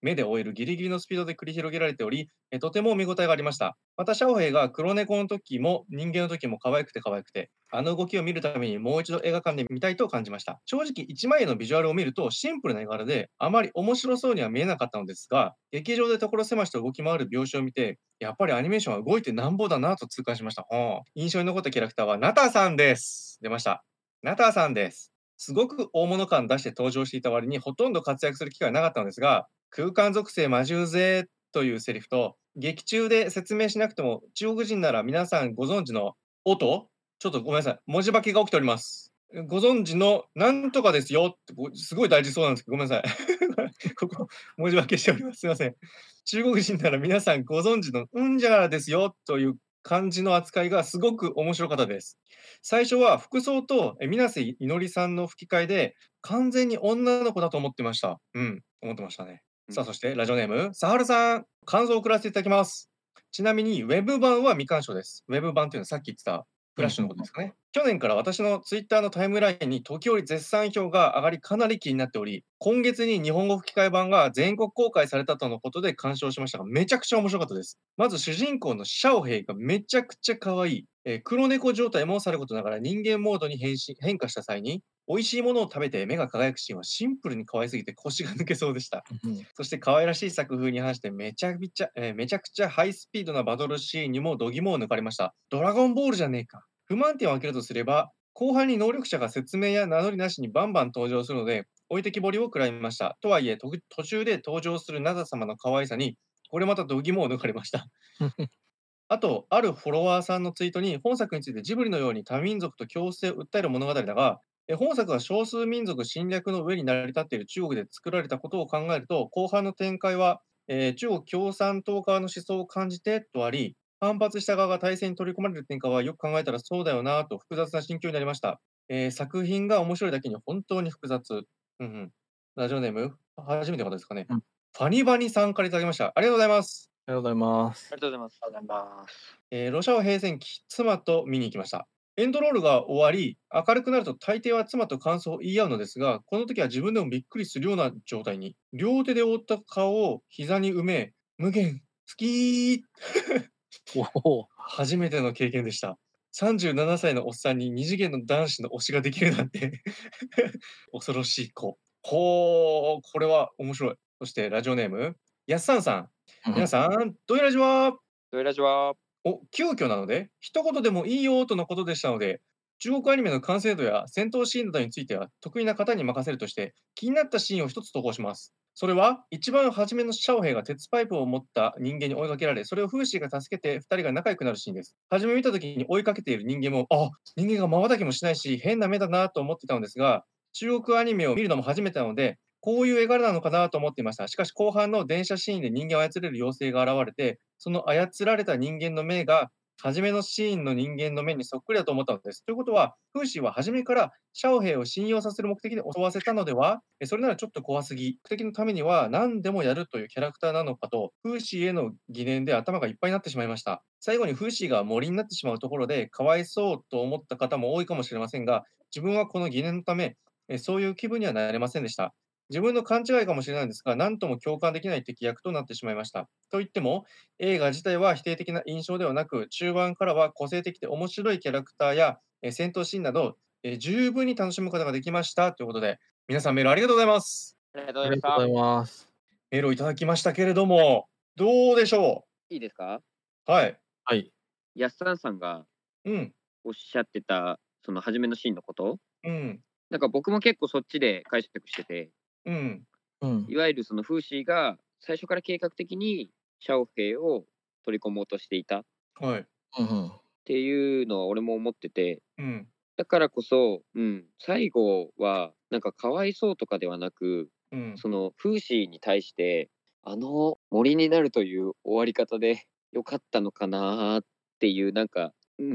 目で追えるギリギリのスピードで繰り広げられており、えとても見応えがありました。また、シャオヘイが黒猫の時も人間の時も可愛くて可愛くて、あの動きを見るためにもう一度映画館で見たいと感じました。正直、いちまいのビジュアルを見るとシンプルな絵柄で、あまり面白そうには見えなかったのですが、劇場で所狭しと動き回る描写を見て、やっぱりアニメーションは動いてなんぼだなと痛感しました。はあ、印象に残ったキャラクターはナタさんです。出ました。ナタさんです。すごく大物感出して登場していた割にほとんど活躍する機会はなかったのですが、空間属性魔獣ぜというセリフと、劇中で説明しなくても中国人なら皆さんご存知の音、ちょっとごめんなさい、文字化けが起きております。ご存知のなんとかですよってこすごい大事そうなんですけど、ごめんなさい。ここ文字化けしております。すいません。中国人なら皆さんご存知のうんじゃらですよという感じの扱いがすごく面白かったです。最初は服装とえ水瀬いのりさんの吹き替えで完全に女の子だと思ってました。うん、思ってましたね。さあ、そしてラジオネーム、さはるさん、感想を送らせていただきます。ちなみに、ウェブ版は未鑑賞です。ウェブ版というのはさっき言ってたフラッシュのことですかね。去年から私のツイッターのタイムラインに時折絶賛票が上がりかなり気になっており、今月に日本語吹き替え版が全国公開されたとのことで鑑賞しましたが、めちゃくちゃ面白かったです。まず主人公のシャオヘイがめちゃくちゃ可愛い。えー黒猫状態もさることながら人間モードに変身変化した際に、美味しいものを食べて目が輝くシーンはシンプルに可愛すぎて腰が抜けそうでした。 うんそして可愛らしい作風に反してめちゃくちゃ、えーめちゃくちゃハイスピードなバトルシーンにも度肝を抜かれました。ドラゴンボールじゃねえか。不満点を挙げるとすれば、後半に能力者が説明や名乗りなしにバンバン登場するので、置いてきぼりを食らいました。とはいえ、と途中で登場するナザ様の可愛さに、これまた度肝を抜かれました。あと、あるフォロワーさんのツイートに、本作についてジブリのように多民族と共生を訴える物語だが、え本作は少数民族侵略の上に成り立っている中国で作られたことを考えると、後半の展開は、えー中国共産党側の思想を感じてとあり、反発した側が体制に取り込まれる展開はよく考えたらそうだよなと複雑な心境になりました。えー作品が面白いだけに本当に複雑。うんうん、ラジオネーム、初めての方ですかね。 うんファニバニさんからいただきました。ありがとうございます。 ありがとうございますあり。がとうございます。 ありがとうございます。 えーロシア語平戦期、妻と見に行きました。エンドロールが終わり、明るくなると大抵は妻と感想を言い合うのですが、この時は自分でもびっくりするような状態に、両手で覆った顔を膝に埋め、無限、好きーおお。 初めての経験でした。さんじゅうななさいのおっさんに二次元の男子の推しができるなんて恐ろしい子。ほー、これは面白い。そしてラジオネーム、やっさんさん。皆さん、どういうラジオはドイラジは、 お、急遽なので、一言でもいいよとのことでしたので、中国アニメの完成度や戦闘シーンなどについては得意な方に任せるとして、気になったシーンを一つ投稿します。それは、一番初めのシャオヘイが鉄パイプを持った人間に追いかけられ、それをフーシーが助けて二人が仲良くなるシーンです。初め見た時に追いかけている人間も、あ、人間が瞬きもしないし、変な目だなと思ってたのですが、中国アニメを見るのも初めてなので、こういう絵柄なのかなと思っていました。しかし後半の電車シーンで人間を操れる妖精が現れて、その操られた人間の目が初めのシーンの人間の目にそっくりだと思ったのです。ということは、フーシーは初めからシャオヘイを信用させる目的で襲わせたのではえそれならちょっと怖すぎ。目的のためには何でもやるというキャラクターなのかと、フーシーへの疑念で頭がいっぱいになってしまいました。最後にフーシーが森になってしまうところで、かわいそうと思った方も多いかもしれませんが、自分はこの疑念のため、えそういう気分にはなれませんでした。自分の勘違いかもしれないんですが、何とも共感できない敵役となってしまいました。と言っても、映画自体は否定的な印象ではなく、中盤からは個性的で面白いキャラクターやえー戦闘シーンなど、えー十分に楽しむことができましたということで、皆さんメールありがとうございます。 ありがとうあございましたりがとうござい。ます。 メールをいただきましたけれども、どうでしょいいですか？ う。はい。 はい。 やっさんさんがうん。 おっしゃってた、その初めのシーンのこと、 うん。 なんか僕も結構そっちで解釈してて、 うん。 うん。 いわゆるそのフーシーが最初から計画的にシャオヘイを取り込もうとしていたっはい。 うんうん。 ていうのは俺も思ってて、 うん。 だからこそ、うん、最後はなんかかわいそうとかではなく、 うん。 そのフーシーに対してあの森になるという終わり方で良かったのかなっていう、なんか、うん、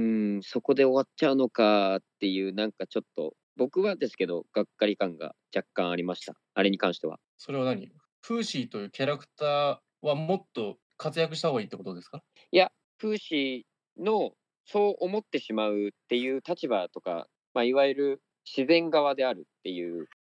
そこで終わっちゃうのかっていう、なんかちょっと僕はですけどがっかり感が若干ありました、あれに関しては。 それは何フーシーというキャラクターはもっと活躍した方がいいってことですか？ いや、フーシーのそう思ってしまうっていう立場とか、まあ、いわゆる自然側であるっていう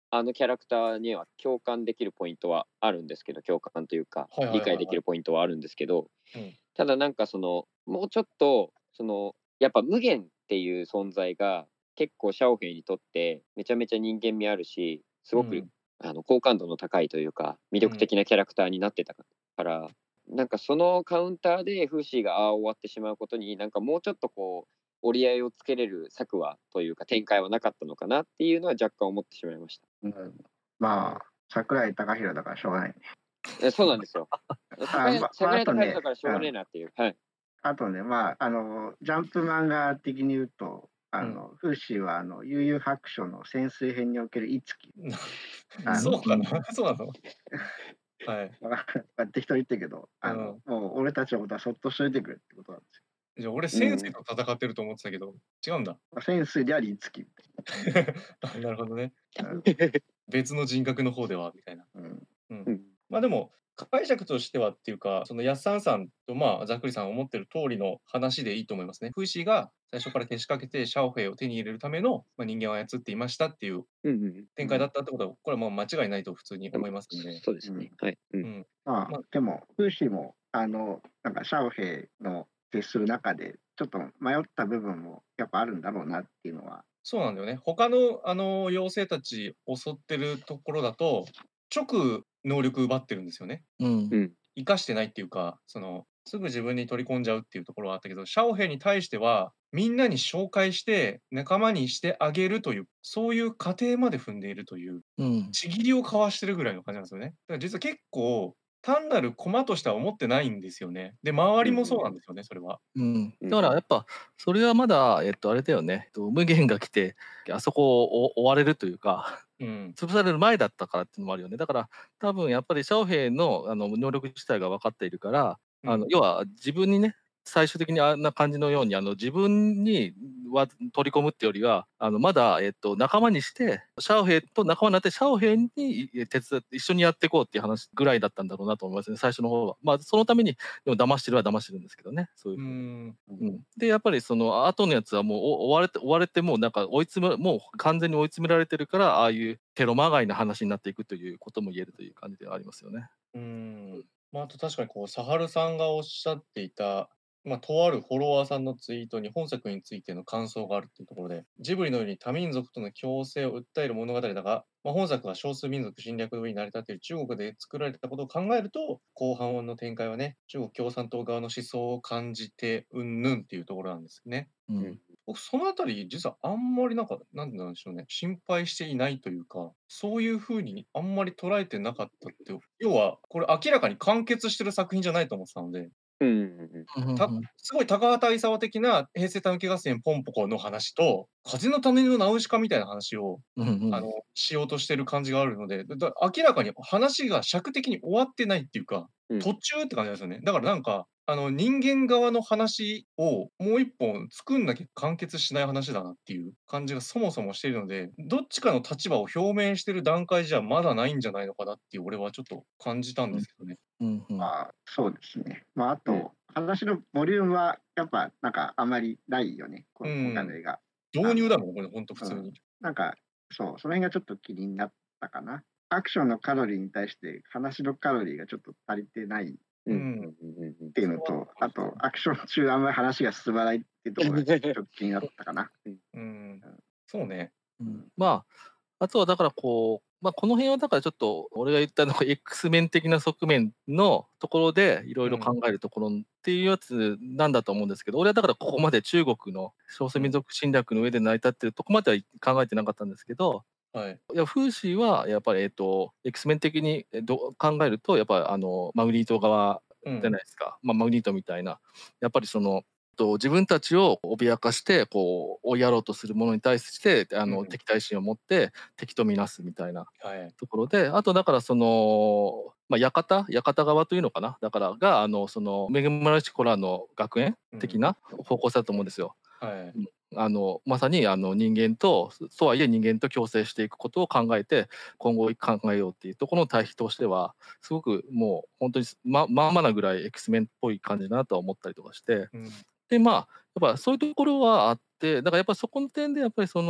あのキャラクターには共感できるポイントはあるんですけど、共感というかはいはいはいはい理解できるポイントはあるんですけど、 うんただなんかそのもうちょっとそのやっぱ無限っていう存在が結構シャオヘイにとってめちゃめちゃ人間味あるし、すごく、 うんあの好感度の高いというか魅力的なキャラクターになってたから、なんかそのカウンターでフーシーがああ終わってしまうことになんかもうちょっとこう折り合いをつけれる策はというか展開はなかったのかなっていうのは若干思ってしまいました。 うん、まあ、桜井貴弘だからしょうがないね。 えそうなんですよ。桜井ま桜井ああとね貴弘だからしょうがねえなっていう。はい。 あとね、まあ、あの、ジャンプ漫画的に言うと、あの、フーシーは、あの、悠々白書の潜水編におけるいつき。あのそうかなそうなのはい。 まあ適当に言ってるけど、あの、もう俺たちのことはそっとしといてくれってことなんですよ。 じゃあ俺、潜水と戦ってると思ってたけど、違うんだ。 まあ潜水でありいつき。 あなるほどね。 うん別の人格の方では、みたいな。 うんうんうんまあでも、解釈としてはっていうか、そのやっさんさんとまあざっくりさん思ってる通りの話でいいと思いますね。フーシーが最初からけしかけてシャオヘイを手に入れるための、まあ、人間を操っていましたっていううんうん展開だったってことは、これはもう間違いないと普通に思いますんで。 そうですね。はい。う。 うんん。 まあ、 まあでも、フーシーも、あの、なんか、シャオヘイの接する中で、ちょっと迷った部分もやっぱあるんだろうなっていうのは、 そうなんだよね。他のあの妖精たち襲ってるところだと、直能力奪ってるんですよね。 うんうん。 生かしてないっていうか、そのすぐ自分に取り込んじゃうっていうところはあったけど、シャオヘイに対しては、みんなに紹介して仲間にしてあげるという、そういう過程まで踏んでいるという、 うんちぎりを交わしてるぐらいの感じなんですよね。だから実は結構、単なる駒としては思ってないんですよね。で、周りもそうなんですよね、それは。 うん、 うんだからやっぱそれはまだ、えっと、あれだよね、えっと、無限が来てあそこを追われるというかうん。 潰される前だったからっていうのもあるよね。だから多分やっぱりシャオヘイのあの能力自体が分かっているから、あうんの要は自分にね最終的にあんな感じのようにあの自分には取り込むってよりはあのまだ、えっと、仲間にしてシャオヘイと仲間になってシャオヘイに手伝って一緒にやっていこうっていう話ぐらいだったんだろうなと思いますね、最初の方は。まあそのためにでも騙してるは騙してるんですけどね、そういううふうに。 ん。 うん、でやっぱりその後のやつはもうお追われて追われてもうなんか追い詰めもう完全に追い詰められてるからああいうテロまがいな話になっていくということも言えるという感じではありますよね。 うん。まあ、あと確かにこう、サハルさんがおっしゃっていた、まあ、とあるフォロワーさんのツイートに本作についての感想があるっていうところで、ジブリのように多民族との共生を訴える物語だが、まあ、本作は少数民族侵略の上に成り立っている中国で作られたことを考えると、後半の展開はね、中国共産党側の思想を感じて、うんぬんっていうところなんですよね。 うんうん僕、そのあたり、実はあんまりなんか、なんでなんでしょうね、心配していないというか、そういう風にあんまり捉えてなかったって、要は、これ明らかに完結してる作品じゃないと思ってたので、 うんうんうんたすごい高畑勲的な平成たぬき合戦ポンポコの話と、風の谷のナウシカみたいな話を、 うんうんあの、しようとしてる感じがあるので、だだ明らかに話が尺的に終わってないっていうか、 うん途中って感じなんですよね。だからなんか、あの、人間側の話をもう一本作んなきゃ完結しない話だなっていう感じがそもそもしているので、どっちかの立場を表明してる段階じゃまだないんじゃないのかなっていう俺はちょっと感じたんですけどね。 うんうんまあ、そうですね。まあ、あと、 うん話のボリュームは、やっぱ、なんか、あまりないよね、このうん今回の映画。 導入だもん、これほんと普通に。 なんか、そう、その辺がちょっと気になったかな。アクションのカロリーに対して、話のカロリーがちょっと足りてないっうんうんうんうんていうのと、あと、アクション中、あんまり話が進まないっていうところが、ちょっと気になったかな。 うん。そうね。 うんまああとはだからこう、まあ、この辺はだからちょっと俺が言ったのが X 面的な側面のところでいろいろ考えるところっていうやつなんだと思うんですけど、俺はだからここまで中国の少数民族侵略の上で成り立ってるとこまでは考えてなかったんですけど、 はい。 いやフーシーはやっぱり、えっと、X 面的にえど考えるとやっぱりあのマグニート側うんじゃないですか、まあ、マグニートみたいなやっぱりそのと自分たちを脅かしてこう追いやろうとするものに対してあの、 うん敵対心を持って敵とみなすみたいなはい。 ところで、あとだからその、まあ、館館側というのかな、だからがあのその恵まれし子らの学園的な方向性だと思うんですよ。 はい。 あのまさにあの人間ととはいえ人間と共生していくことを考えて今後考えようっていうところの対比としてはすごくもう本当にままあまあなぐらい X メンっぽい感じだなとは思ったりとかして、 うん。 でまあやっぱそういうところはあって、だからやっぱそこの点でやっぱりその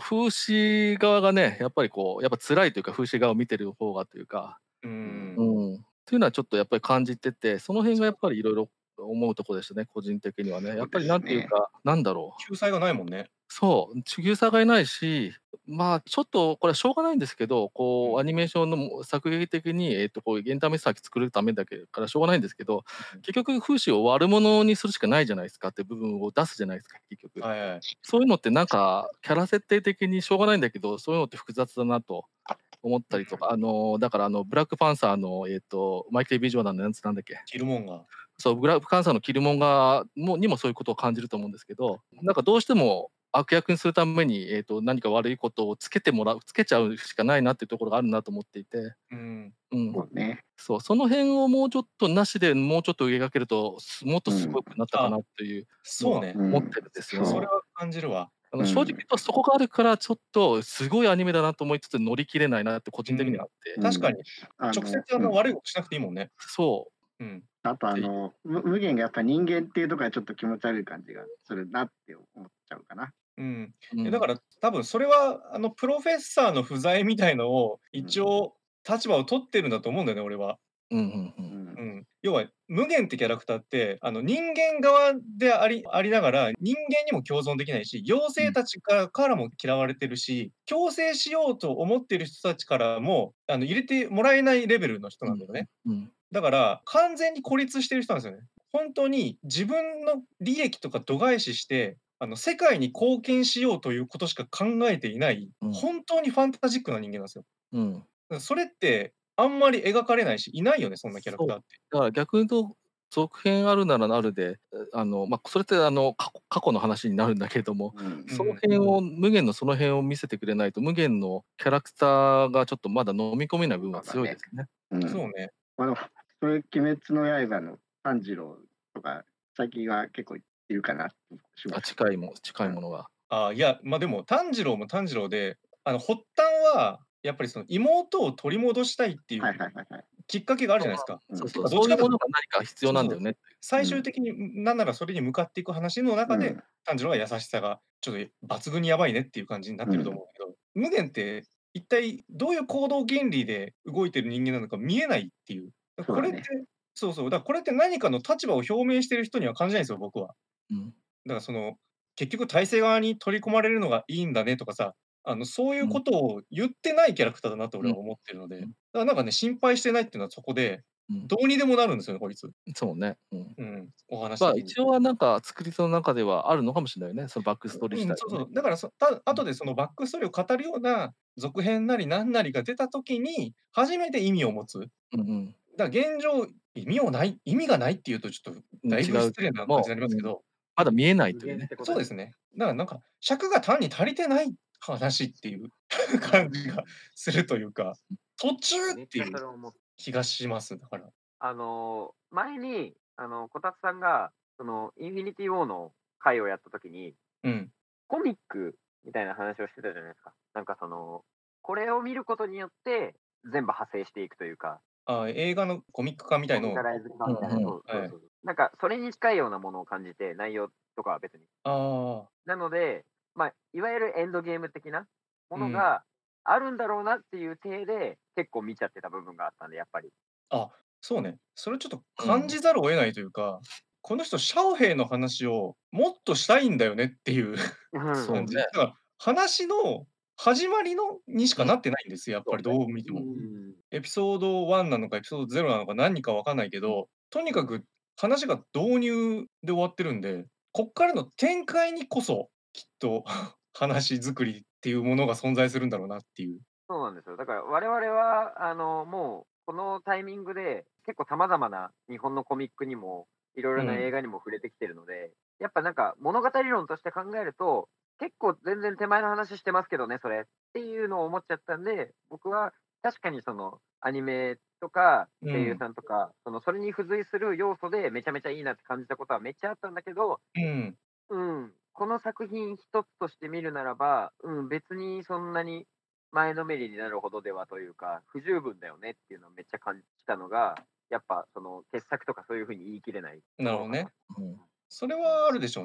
風刺側がね、やっぱりこう、やっぱ辛いというか、風刺側を見てる方がというか、 ううんん、っていうのはちょっとやっぱり感じてて、その辺がやっぱりいろいろ思うとこでしたね、個人的にはね。やっぱりなんていうか、なんだろう。 救済がないもんね。 そう、救済がいないし、まあ、ちょっとこれはしょうがないんですけど、こうんうアニメーションのも作劇的に、えっと、こういうエンタメ作作るためだけからしょうがないんですけど、 うん結局風刺を悪者にするしかないじゃないですかって部分を出すじゃないですか、結局。 はいはい。 そういうのってなんか、キャラ設定的にしょうがないんだけど、そういうのって複雑だなと思ったりとか、あの、だからあの、ブラックパンサーの、えっと、マイケル・ビジョナーのやつなんだっけ、 キルモンガー。 そう、ブラックパンサーのキルモンガーもにもそういうことを感じると思うんですけど、なんかどうしても悪役にするために、えっと、何か悪いことをつけてもらうつけちゃうしかないなっていうところがあるなと思っていて、 うん。 うん、 そうね。 そう、その辺をもうちょっとなしで、もうちょっと描けると、すもっとすごくなったかなっていうのはそうね。 思ってるんですよね。 それは感じるわ。 あの、正直言うとそこがあるから、ちょっとすごいアニメだなと思いつつ乗り切れないなって個人的にはあって。 うん確かに、 あの直接あんなうん悪いことしなくていいもんね。 そうん。 あとあの、む無限がやっぱ人間っていうところがちょっと気持ち悪い感じがするなって思っちゃうかな。 うん。 う。うん。 えだから多分それはあのプロフェッサーの不在みたいのを一応立場を取ってるんだと思うんだよね、俺は。 うんうんう。 うんんう。ん。要は無限ってキャラクターってあの人間側でありありながら、人間にも共存できないし、妖精たちからからも嫌われてるし、共生しようと思ってる人たちからもあの入れてもらえないレベルの人なんだよね。 うん。 だから完全に孤立してる人なんですよね。本当に自分の利益とか度外視してあの世界に貢献しようということしか考えていない、 うん本当にファンタジックな人間なんですよ。 うん。 だからそれってあんまり描かれないし、いないよね、そんなキャラクターって。 だから逆に言うと、続編あるならあるで、あの、ま、それってあの、過去過去の話になるんだけれども、 うんその辺を無限のその辺を見せてくれないと、無限のキャラクターがちょっとまだ飲み込めない部分は強いですね。 うんそうね。 まあでも、それ、鬼滅の刃の炭治郎とか、最近は結構いるかなってしまあ、 す。 近いも近いものが。 ああ、いや、ま、でも炭治郎も炭治郎で、あの発端はやっぱりその妹を取り戻したいっていはいうはいはいはい。 きっかけがあるじゃないですか。 うんそうそう、 てかどっちかというとそういうものが何か必要なんだよねって。 最終的に、んなんならそれに向かっていく話の中で、 うん炭治郎は優しさがちょっと抜群にやばいねっていう感じになってると思うんだけど、無限って一体どういう行動原理で動いてる人間なのか見えないっていう。 そうだねこれってそうそう、だからこれって何かの立場を表明してる人には感じないんですよ、僕は。 うん。 だからその、結局体制側に取り込まれるのがいいんだねとかさ、あの、そういうことを言ってないキャラクターだなと俺は思ってるので、 うんだからなんかね、心配してないっていうのはそこで、 うん。 どうにでもなるんですよね、こいつ。 そうね。うん。 うん、お話まあ、 的に。 一応はなんか作り手の中ではあるのかもしれないよね、そのバックストーリーうん、 自体はね。 そうそう。だからそた後でそのバックストーリーを語るような続編なりなんなりが出た時に、初めて意味を持つ。 うんうん。 だから現状、意味をない意味がないっていうとちょっとうん、 だいぶ違う失礼な感じになりますけど、 まだ見えないというね。 そうですね。だからなんか、尺が単に足りてない話っていう感じがするというか、途中めっちゃっていうそれ思っ気がします。だから。 あのー前に、あの、こたつさんが、その、インフィニティ・ウォーの回をやったときに、 うん。 コミックみたいな話をしてたじゃないですか。なんかその、これを見ることによって、全部派生していくというか、 あ映画のコミック化みたいのをコミカライズ化みたいな、 うんうんそうそうはいそうなんか、それに近いようなものを感じて、内容とかは別に。 ああ、 なので、まあ、いわゆるエンドゲーム的なものがあるんだろうなっていう体で、結構見ちゃってた部分があったんで、やっぱり。 あ、そうね。それちょっと感じざるを得ないというか、この人シャオヘイの話をもっとしたいんだよねっていううんそう感じ。 ねだから話の始まりのにしかなってないんですよ、やっぱりそうどう見ても。 うんエピソードワンなのかエピソードゼロなのか何かわかんないけど、とにかく話が導入で終わってるんで、こっからの展開にこそ、きっと話作りっていうものが存在するんだろうなっていう。 そうなんですよ。だから我々は、あの、もう、このタイミングで、結構様々な日本のコミックにも、いろいろなうん映画にも触れてきてるので、やっぱなんか物語論として考えると、結構全然手前の話してますけどね、それっていうのを思っちゃったんで、僕は確かにそのアニメとかうん声優さんとか、そのそれに付随する要素でめちゃめちゃいいなって感じたことはめっちゃあったんだけど、 うん。 うん、この作品一つとして見るならば、うん、別にそんなに前のめりになるほどではというか、不十分だよねっていうのをめっちゃ感じたのが、やっぱその傑作とかそういうふうに言い切れない。 なるほどね。 うん。 それはあるでしょうね。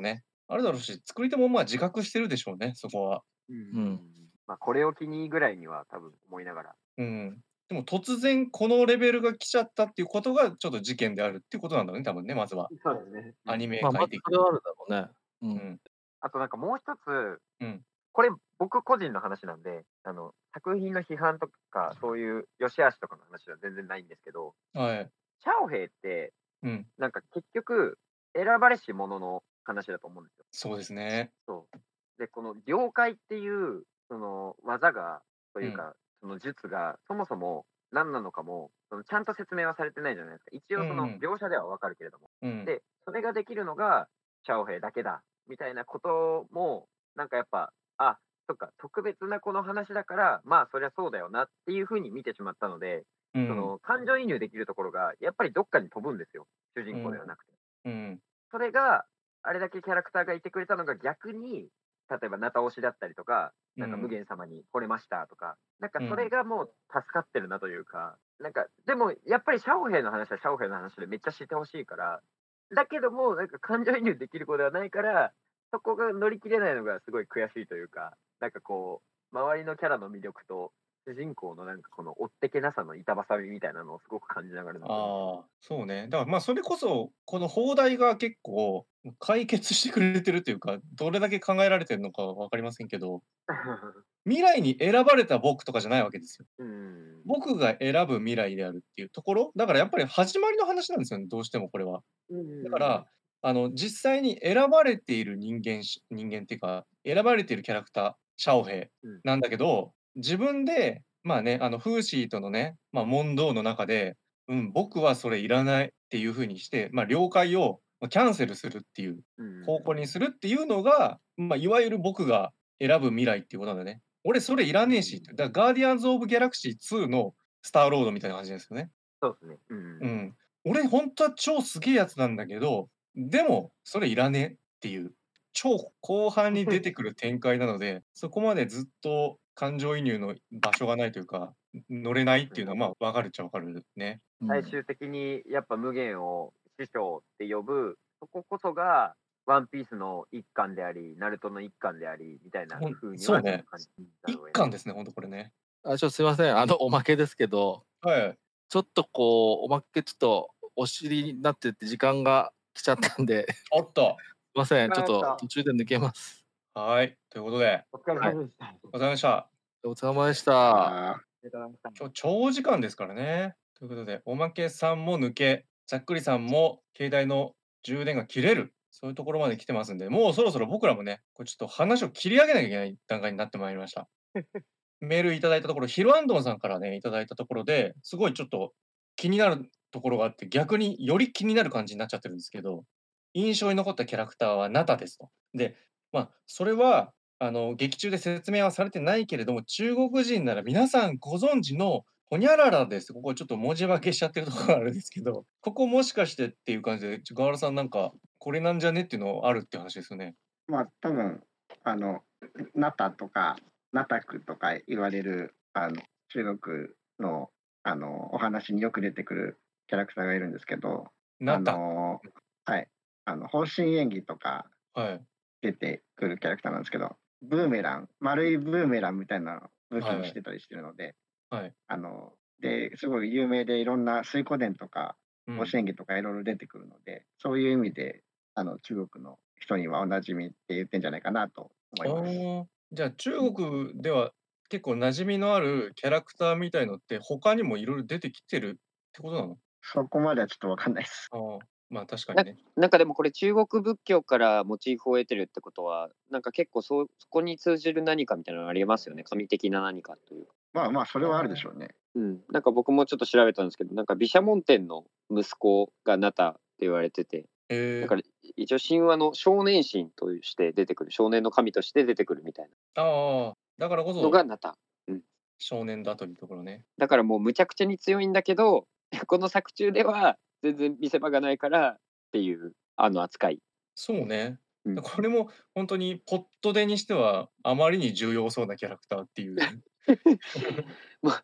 あるだろうし、作り手もまあ自覚してるでしょうね、そこは。 うん。 うんまあ、これを機にぐらいには多分思いながら。 うん。でも突然このレベルが来ちゃったっていうことがちょっと事件であるっていうことなんだろうね、多分ね、まずは。 そうですね。 アニメまあ、まず界的に。 それはあるだろうね。う。 うんん。 あとなんかもう一つ、 うん。 これ僕個人の話なんで、あの、作品の批判とか、そういう良し悪しとかの話は全然ないんですけど、 はい。 シャオヘイって、 うん。 なんか結局、選ばれし者の話だと思うんですよ。 そうですね。 そう。で、この了解っていう、その技が、といううん。 か、その術が、そもそも何なのかも、そのちゃんと説明はされてないじゃないですか。一う応そのん。 描写ではわかるけれども。 うん。 で、それができるのが、シャオヘイだけだ、みたいなことも、なんかやっぱ、あ、そっか、特別なこの話だから、まあそりゃそうだよなっていうふうに見てしまったので、 うん。 その感情移入できるところが、やっぱりどっかに飛ぶんですよ。主う人公でん。 はなくて。 うん。 それが、あれだけキャラクターがいてくれたのが逆に、例えば、ナタ推しだったりとか、なんか無うん。 限様に惚れましたとか、なんかうん。 それがもう助かってるなというか、なんか、でもやっぱりシャオヘイの話はシャオヘイの話でめっちゃ知ってほしいから、だけども、なんか感情移入できる子ではないから、そこが乗り切れないのがすごい悔しいというか、なんかこう、周りのキャラの魅力と、主人公のなんかこの追ってけなさの板挟みみたいなのをすごく感じながらなんか見てまああ、そうね。だからまあそれこそ、この放題が結構解決してくれてるというか、どれだけ考えられてるのかは分かりませんけど、 す。 未来に選ばれた僕とかじゃないわけですよ。 うん。 僕が選ぶ未来であるっていうところ、だからやっぱり始まりの話なんですよね、どうしてもこれは。 うんだから、あの、実際に選ばれている人間し人間っていうか、選ばれているキャラクター、シャオヘイうんなんだけど、自分で、まあね、あの、フーシーとのね、まあ、問答の中で、うん、僕はそれいらないっていう風にして、まあ、了解を、ま、キャンセルするっていううん方向にするっていうのが、まあ、いわゆる僕が選ぶ未来っていうことなんだよね。俺それいらねえしって。だからガーディアンズ・オブ・ギャラクシーツーのスターロードみたいな感じですよね。 そうですね。うんう。ん。俺ほんとは超すげえやつなんだけど、でも、それいらねえっていう、超後半に出てくる展開なので、そこまでずっと感情移入の場所がないというか、ん乗れないっていうのは、まあ、分かるっちゃ分かるね。 うん。 最終的にやっぱ無限を師匠って呼ぶ、そここそが、ワンピースの一巻であり、ナルトの一巻であり、みたいなほん風にはそうね。 感じた一ので。 巻ですね、ほんとこれね。 あ、ちょっとすいません。あの、おまけですけど、 はい。 ちょっとこう、おまけちょっとお尻になってて時間が来ちゃったんで、すおっと。 いません。ちょっとわかった途中で抜けます。 はい。ということで、 お疲れ様でした。 お疲れ様でした。 お疲れ様でした。 あお疲れ様でした。 今日長時間ですからね。ということで、おまけさんも抜け、ざっくりさんも携帯の充電が切れる、そういうところまで来てますんで、もうそろそろ僕らもね、これちょっと話を切り上げなきゃいけない段階になってまいりました。メールいただいたところ、ヒロアンドンさんからね、いただいたところで、すごいちょっと気になるところがあって、逆により気になる感じになっちゃってるんですけど、印象に残ったキャラクターはナタですと。で、まあ、それは、あの、劇中で説明はされてないけれども、中国人なら皆さんご存知のホニャララです。ここちょっと文字化けしちゃってるところがあるんですけど、ここもしかしてっていう感じで、ちょガールさんなんか、これなんじゃねっていうのあるって話ですよね。 まあ多分あのナタとかナタクとか言われるあの中国のあのお話によく出てくるキャラクターがいるんですけど、あナタ。 のはいあの方針演技とかはい。 出てくるキャラクターなんですけど、ブーメラン丸いブーメランみたいなのを武器にしてたりしてるので、 はい。 あのですごい有名でいろんな水湖伝とかうん方針演技とかいろいろ出てくるので、そういう意味であの中国の人にはおなじみって言ってんじゃないかなと思います。 ああ、じゃあ中国では結構馴染みのあるキャラクターみたいのって他にもいろいろ出てきてるってことなの？ そこまではちょっとわかんないです。 ああ、まあ確かなにね。 なんかでもこれ中国仏教からモチーフを得てるってことは、なんか結構そうそこに通じる何かみたいなのありますよね。神的な何かというか。 まあまあそれはあるでしょうね。 うん。なんか僕もちょっと調べたんですけど、なんか毘沙門天の息子がナタって言われてて、 ええ。 だから一応神話の少年神として出てくる、少年の神として出てくるみたいああ、だからこなのそがナタ。 少年だというところね。 だからもうむちゃくちゃに強いんだけど、この作中では全然見せ場がないからっていうあの扱い。 そうね。 うんこれも本当にポットでにしてはあまりに重要そうなキャラクターっていう。 もう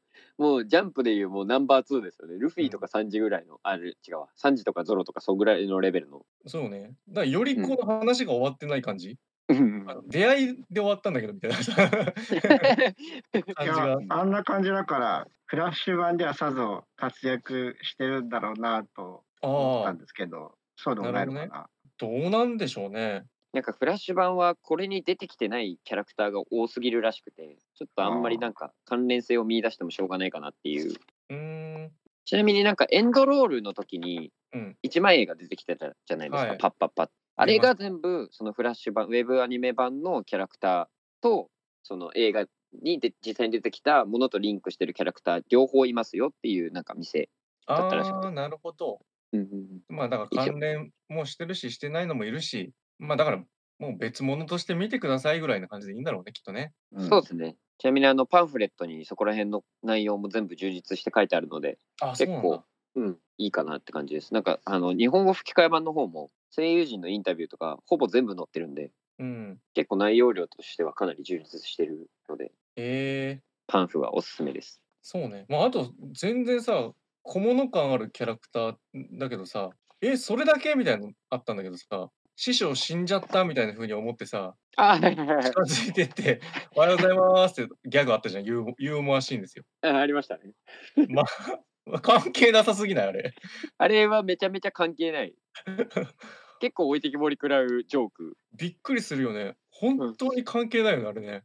もうジャンプでいうもうナンバーツーですよね。ルフィとかサンジぐらいの、ある違うわ。サンジとかゾロとかそんぐらいのレベルの。 そうね。だからよりこの話が終わってない感じ。 うんあの出会いで終わったんだけどみたいなさい感じが。 や、あんな感じだから、フラッシュ版ではさぞ活躍してるんだろうなと思ったあんですけど、そうでもないのかな。 あ、どうなんでしょうね。 なんかフラッシュ版はこれに出てきてないキャラクターが多すぎるらしくて、ちょっとあんまりなんか関連性を見出してもしょうがないかなっていう。 うーん。 ちなみになんかエンドロールの時にうん。 いちまい絵が出てきてたじゃないですか、 はいパッパッパッ。あれが全部そのフラッシュ版、ウェブアニメ版のキャラクターと、その映画にで実際に出てきたものとリンクしてるキャラクター両方いますよっていうなんか店だったらしくて。 ああ、なるほど。 うんうんうんまあだから関連もしてるし、してないのもいるし、まあだからもう別物として見てくださいぐらいな感じでいいんだろうね、きっとね。 うんそうですね。ちなみにあのパンフレットにそこら辺の内容も全部充実して書いてあるので、 あ、そうなんだ結構。うん、いいかなって感じです。なんかあの日本語吹き替え版の方も声優陣のインタビューとかほぼ全部載ってるんで、 うん。 結構内容量としてはかなり充実してるので、 ええパンフはおすすめです。 そうね。まああと全然さ、小物感あるキャラクターだけどさ、え、それだけみたいなのあったんだけどさ、師匠死んじゃったみたいな風に思ってさ、 あ、はいはいはい近づいてって、おはようございますってギャグあったじゃん、ユーモユーモアシーンですよ。 あ、ありましたね。 まあ、関係なさすぎないあれ。 あれはめちゃめちゃ関係ない。結構置いてきぼり食らうジョーク。 びっくりするよね。本当に関係ないよね、あれね。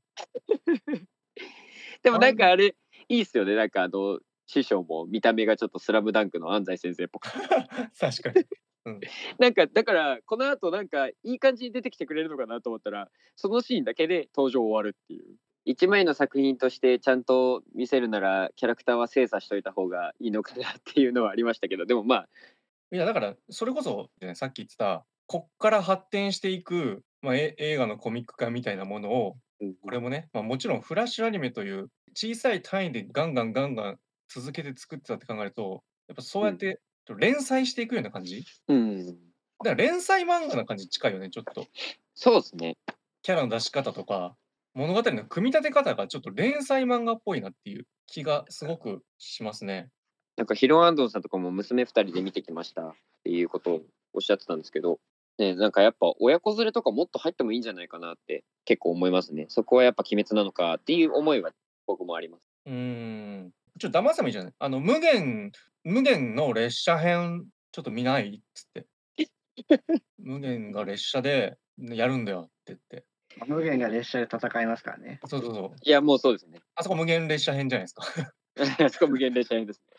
でもなんかあれいいっすよね。なんかあの師匠も見た目がちょっとスラムダンクの安西先生っぽく。 確かに。 なんかだからこの後なんかいい感じに出てきてくれるのかなと思ったら、そのシーンだけで登場終わるっていう。一枚の作品としてちゃんと見せるならキャラクターは精査しといた方がいいのかなっていうのはありましたけど、でもまあいやだから、それこそ、ね、さっき言ってた、こっから発展していく、まあ、え映画のコミック化みたいなものを、これもね、まあ、もちろんフラッシュアニメという小さい単位でガンガンガンガン続けて作ってたって考えると、やっぱそうやって連載していくような感じ、 うんだから連載漫画な感じに近いよね、ちょっと。 そうですね。 キャラの出し方とか、物語の組み立て方がちょっと連載漫画っぽいなっていう気がすごくしますね。 なんかヒロアンドンさんとかも娘ふたりで見てきましたっていうことをおっしゃってたんですけど、ね、なんかやっぱ親子連れとかもっと入ってもいいんじゃないかなって結構思いますね。そこはやっぱ鬼滅なのかっていう思いは僕もあります。 うーん。ちょっと騙せばいいじゃない。あの、無限無限の列車編、ちょっと見ないっつって。無限が列車でやるんだよって言って。 無限が列車で戦いますからね。 そうそうそう。 いやもうそうですね。 あそこ無限列車編じゃないですか。 あそこ無限列車編ですね。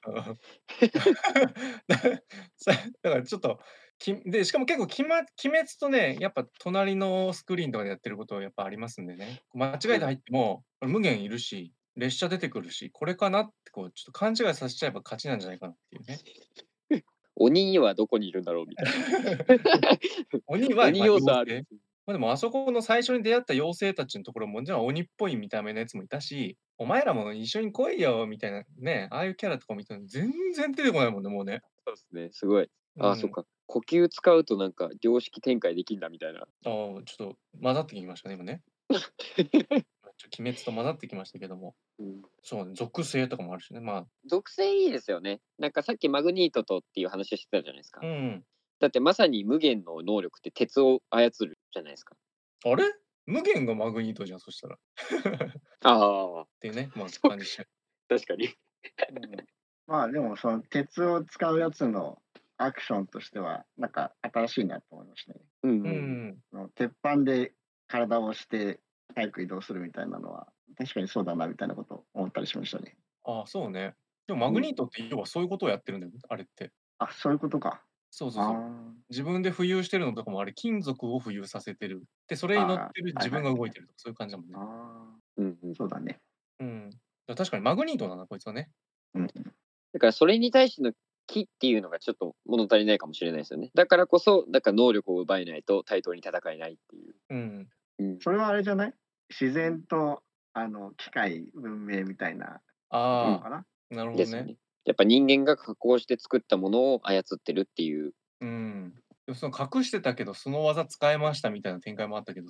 さだからちょっと、きで、しかも結構きま鬼滅とね、やっぱ隣のスクリーンとかでやってることやっぱありますんでね。間違えて入っても、無限いるし、列車出てくるし、これかなってこうちょっと勘違いさせちゃえば勝ちなんじゃないかなっていうね。 鬼はどこにいるんだろうみたいな。 鬼は、 鬼まあ、 要素ある妖精。。まあ、でもあそこの最初に出会った妖精たちのところも、じゃあ鬼っぽい見た目のやつもいたし、お前らも一緒に来いよみたいなね、ああいうキャラとか見たら全然出てこないもんね、もうね。 そうですね。すごい。あ、 うんそっか。呼吸使うとなんか良識展開できんだみたいな。 ああ、ちょっと混ざってきましたね、今ね。ちょ鬼滅と混ざってきましたけども。 うんそうね、属性とかもあるしね。ま属性いいですよね。なんかさっきマグニートとっていう話してたじゃないですか。 あ、うん。 だってまさに無限の能力って鉄を操るじゃないですか。 あれ無限がマグニートじゃん、そしたら。っああ、 ていうね、まあ、 そう感じしちゃう。 確かに。 まあでもその鉄を使うやつのアクションとしてはなんか新しいなと思いましたね。 うんううん。 ん。 その鉄板で体を押して早く移動するみたいなのは確かにそうだなみたいなことを思ったりしましたね。 ああ、そうね。でもマグニートって要はそういうことをやってるんだよ、あれって。 あ、そういうことか。 そうそうそう。 あ自分で浮遊してるのとかもあれ金属を浮遊させてる。で、それに乗ってるあー自分が動いてるとか、そういう感じだもんねー。あうんうんー、そうだね。 うん。だから確かにマグニートだな、こいつはね。 うん。 だからそれに対しての木っていうのがちょっと物足りないかもしれないですよね。だからこそ、だから能力を奪えないと対等に戦えないっていう。 うん。 うん、 それはあれじゃない？自然とあの機械文明みたいなのあかな。 あ、なるほどね。 ですよね。やっぱ人間が加工して作ったものを操ってるっていう。 うん。でもその隠してたけど、その技使えましたみたいな展開もあったけどさ、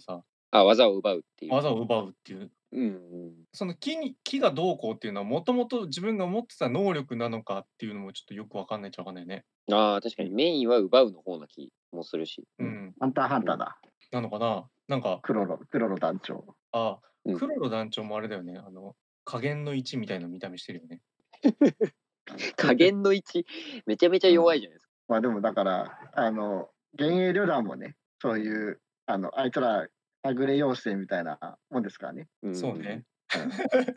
あ、技を奪うっていう。 技を奪うっていう。 うんうん。 その木に木がどうこうっていうのは、もともと自分が持ってた能力なのかっていうのもちょっとよくわかんないっちゃわかんないね。 ああ、確かにメインは奪うの方な気もするし。 うん。 ハンターハンターだ。 なのかな。なんか、 クロロ、クロロ団長。 ああ、 うんクロロ団長もあれだよね。あの、加減のいちみたいな見た目してるよね。 加減のいち、めちゃめちゃ弱いじゃないですか。 まあでもだから、あの、幻影旅団もね、そういう、あの、あいつら、はぐれ妖精みたいなもんですからね。 うんそうね。 うん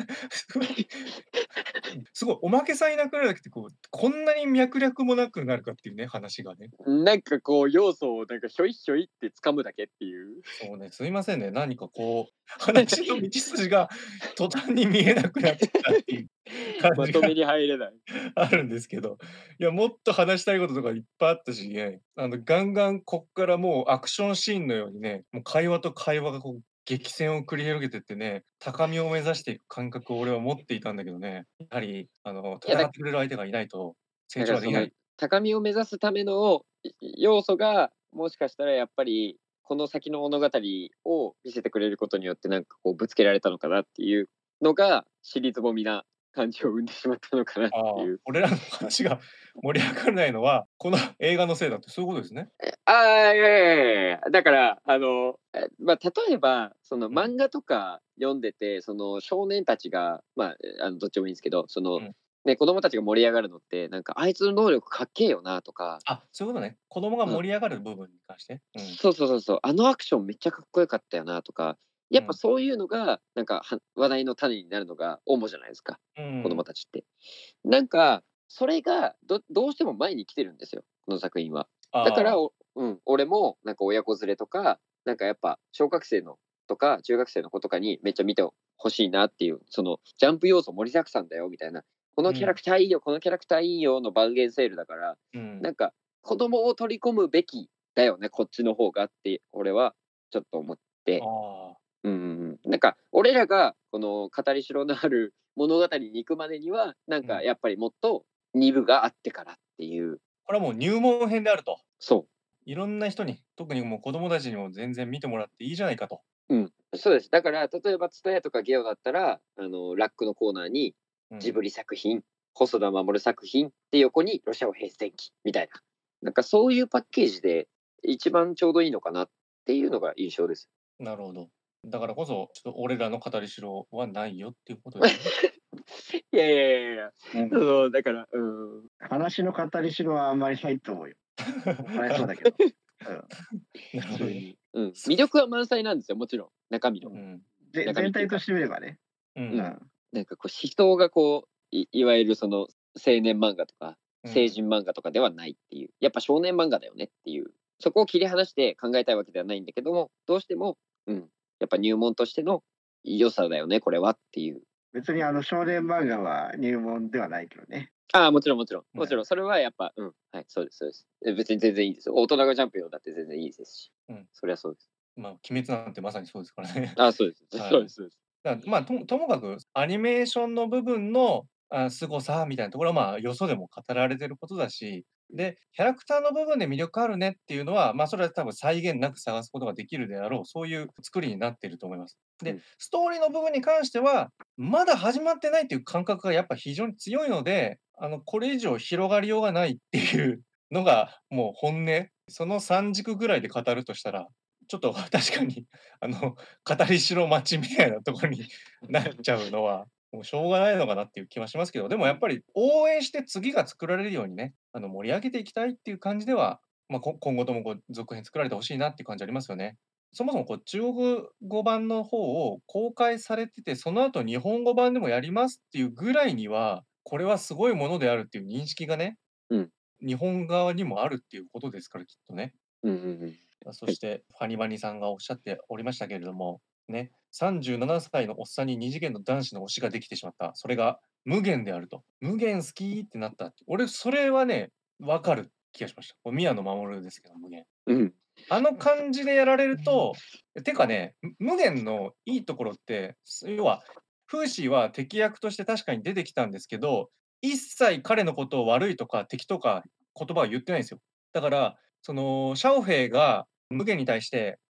すごい、おまけさんいなくなるだけでこう、こんなに脈略もなくなるかっていうね、話がね。 なんかこう要素をなんかひょいひょいって掴むだけっていう。 そうね、すいませんね。何かこう、話の道筋が途端に見えなくなってきたっていう感じがまとめに入れない。 あるんですけど、いや、もっと話したいこととかいっぱいあったしね、あの、ガンガンこっからもうアクションシーンのようにね、もう会話と会話がこう激戦を繰り広げてってね、高みを目指していく感覚を俺は持っていたんだけどね、やはり、あの、 いやだ戦ってくれる相手がいないと成だからその長はできない。 高みを目指すためのい要素がもしかしたらやっぱりこの先の物語を見せてくれることによってなんかこうぶつけられたのかなっていうのが尻つぼみな感じを生んでしまったのかなってああいう。、 俺らの話が盛り上がらないのは、この映画のせいだってそういうことですね。 ああ、いやいやいやいやだからあの、えまあ、例えばそのうん漫画とか読んでて、その少年たちがまああのどっちもいいんですけど、その、 うんね、子供たちが盛り上がるのってなんかあいつの能力かっけえよなとか、 あ、そういうことね。子供が盛り上がる部分に関して。うん。 そうそうそうそう、あのアクションめっちゃかっこよかったよなとか、やっうんぱそういうのがなんかは話題の種になるのが主じゃないですか、 うん子供たちって。なんかそれがどどうしても前に来てるんですよ、この作品は。だから、 ああ、 おうん、俺もなんか親子連れとか、なんかやっぱ小学生のとか中学生の子とかにめっちゃ見てほしいなっていう、そのジャンプ要素盛りだくさんだよみたいな、このキャラクターいいよ、このキャラクターいいよの番犬セールだから、 うんなんか子供を取り込むべきだよね、こっちの方がって俺はちょっと思って、 ああ、 うんうんうん、なんか俺らがこの語りしろのある物語に行くまでには、なんかやっぱりもっとに部があってからっていう、 これはもう入門編であると。 そう。 いろんな人に、特にもう子供たちにも全然見てもらっていいじゃないかと。 うん、そうです。だから例えばツタヤとかゲオだったら、あのラックのコーナーにうんジブリ作品、細田守作品で横にロシア語平戦記みたいな、なんかそういうパッケージで一番ちょうどいいのかなっていうのが印象です。 なるほど。だからこそ、ちょっと俺らの語りしろはないよっていうことですね。 いやいやいやいや、 うんそうだから、うん、 話の語りしろはあんまりないと思うよ。怒られそうだけど。うんなるほどね。 うん、魅力は満載なんですよ、もちろん中身の。 うん。 ぜ中身っていうか全体として見ればね。 う。 うんんなんかこう思想がこう い, いわゆるその青年漫画とか成人漫画とかではないっていう、やっぱ少年漫画だよねっていう、そこを切り離して考えたいわけではないんだけども、どうしても、うん、やっぱ入門としての良さだよねこれはっていう。 別にあの少年漫画は入門ではないけどね。 ああ、もちろんもちろんうんもちろん、それはやっぱ、うん、はい、そうですそうです。え別に全然いいですよ、大人がジャンプ読んだって全然いいですし、 うんそりゃそうです。 まあ、鬼滅なんてまさにそうですからね。 ああ、そうです、 はいそうですそうです。 だからまあ、ともともかくアニメーションの部分の、あ、凄さみたいなところは、まあ、よそでも語られてることだし、で、キャラクターの部分で魅力あるねっていうのは、まあ、それは多分際限なく探すことができるであろう、そういう作りになっていると思います。で、 うんストーリーの部分に関しては、まだ始まってないっていう感覚がやっぱ非常に強いので、あの、これ以上広がりようがないっていうのがもう本音。そのさん軸ぐらいで語るとしたら、ちょっと確かに、あの、語りしろ待ちみたいなところになっちゃうのは、もうしょうがないのかなっていう気はしますけど、でもやっぱり応援して次が作られるようにね、あの、盛り上げていきたいっていう感じでは、まあ、こ今後ともこう続編作られてほしいなっていう感じありますよね。そもそもこう中国語版の方を公開されてて、その後日本語版でもやりますっていうぐらいには、これはすごいものであるっていう認識がね、 うん日本側にもあるっていうことですから、きっとね。 うんうんうんあそして、ファニバニさんがおっしゃっておりましたけれども、ね、さんじゅうななさいのおっさんに二次元の男子の推しができてしまった。それが無限であると。無限好きってなったって。俺、それはね、わかる気がしました。これ宮野真守ですけど、無限。 うんあの感じでやられると、てかね、む無限のいいところって、す要は、フーシーは敵役として確かに出てきたんですけど、一切彼のことを悪いとか敵とか言葉は言ってないんですよ。だから、その、シャオフェイが無限に対して、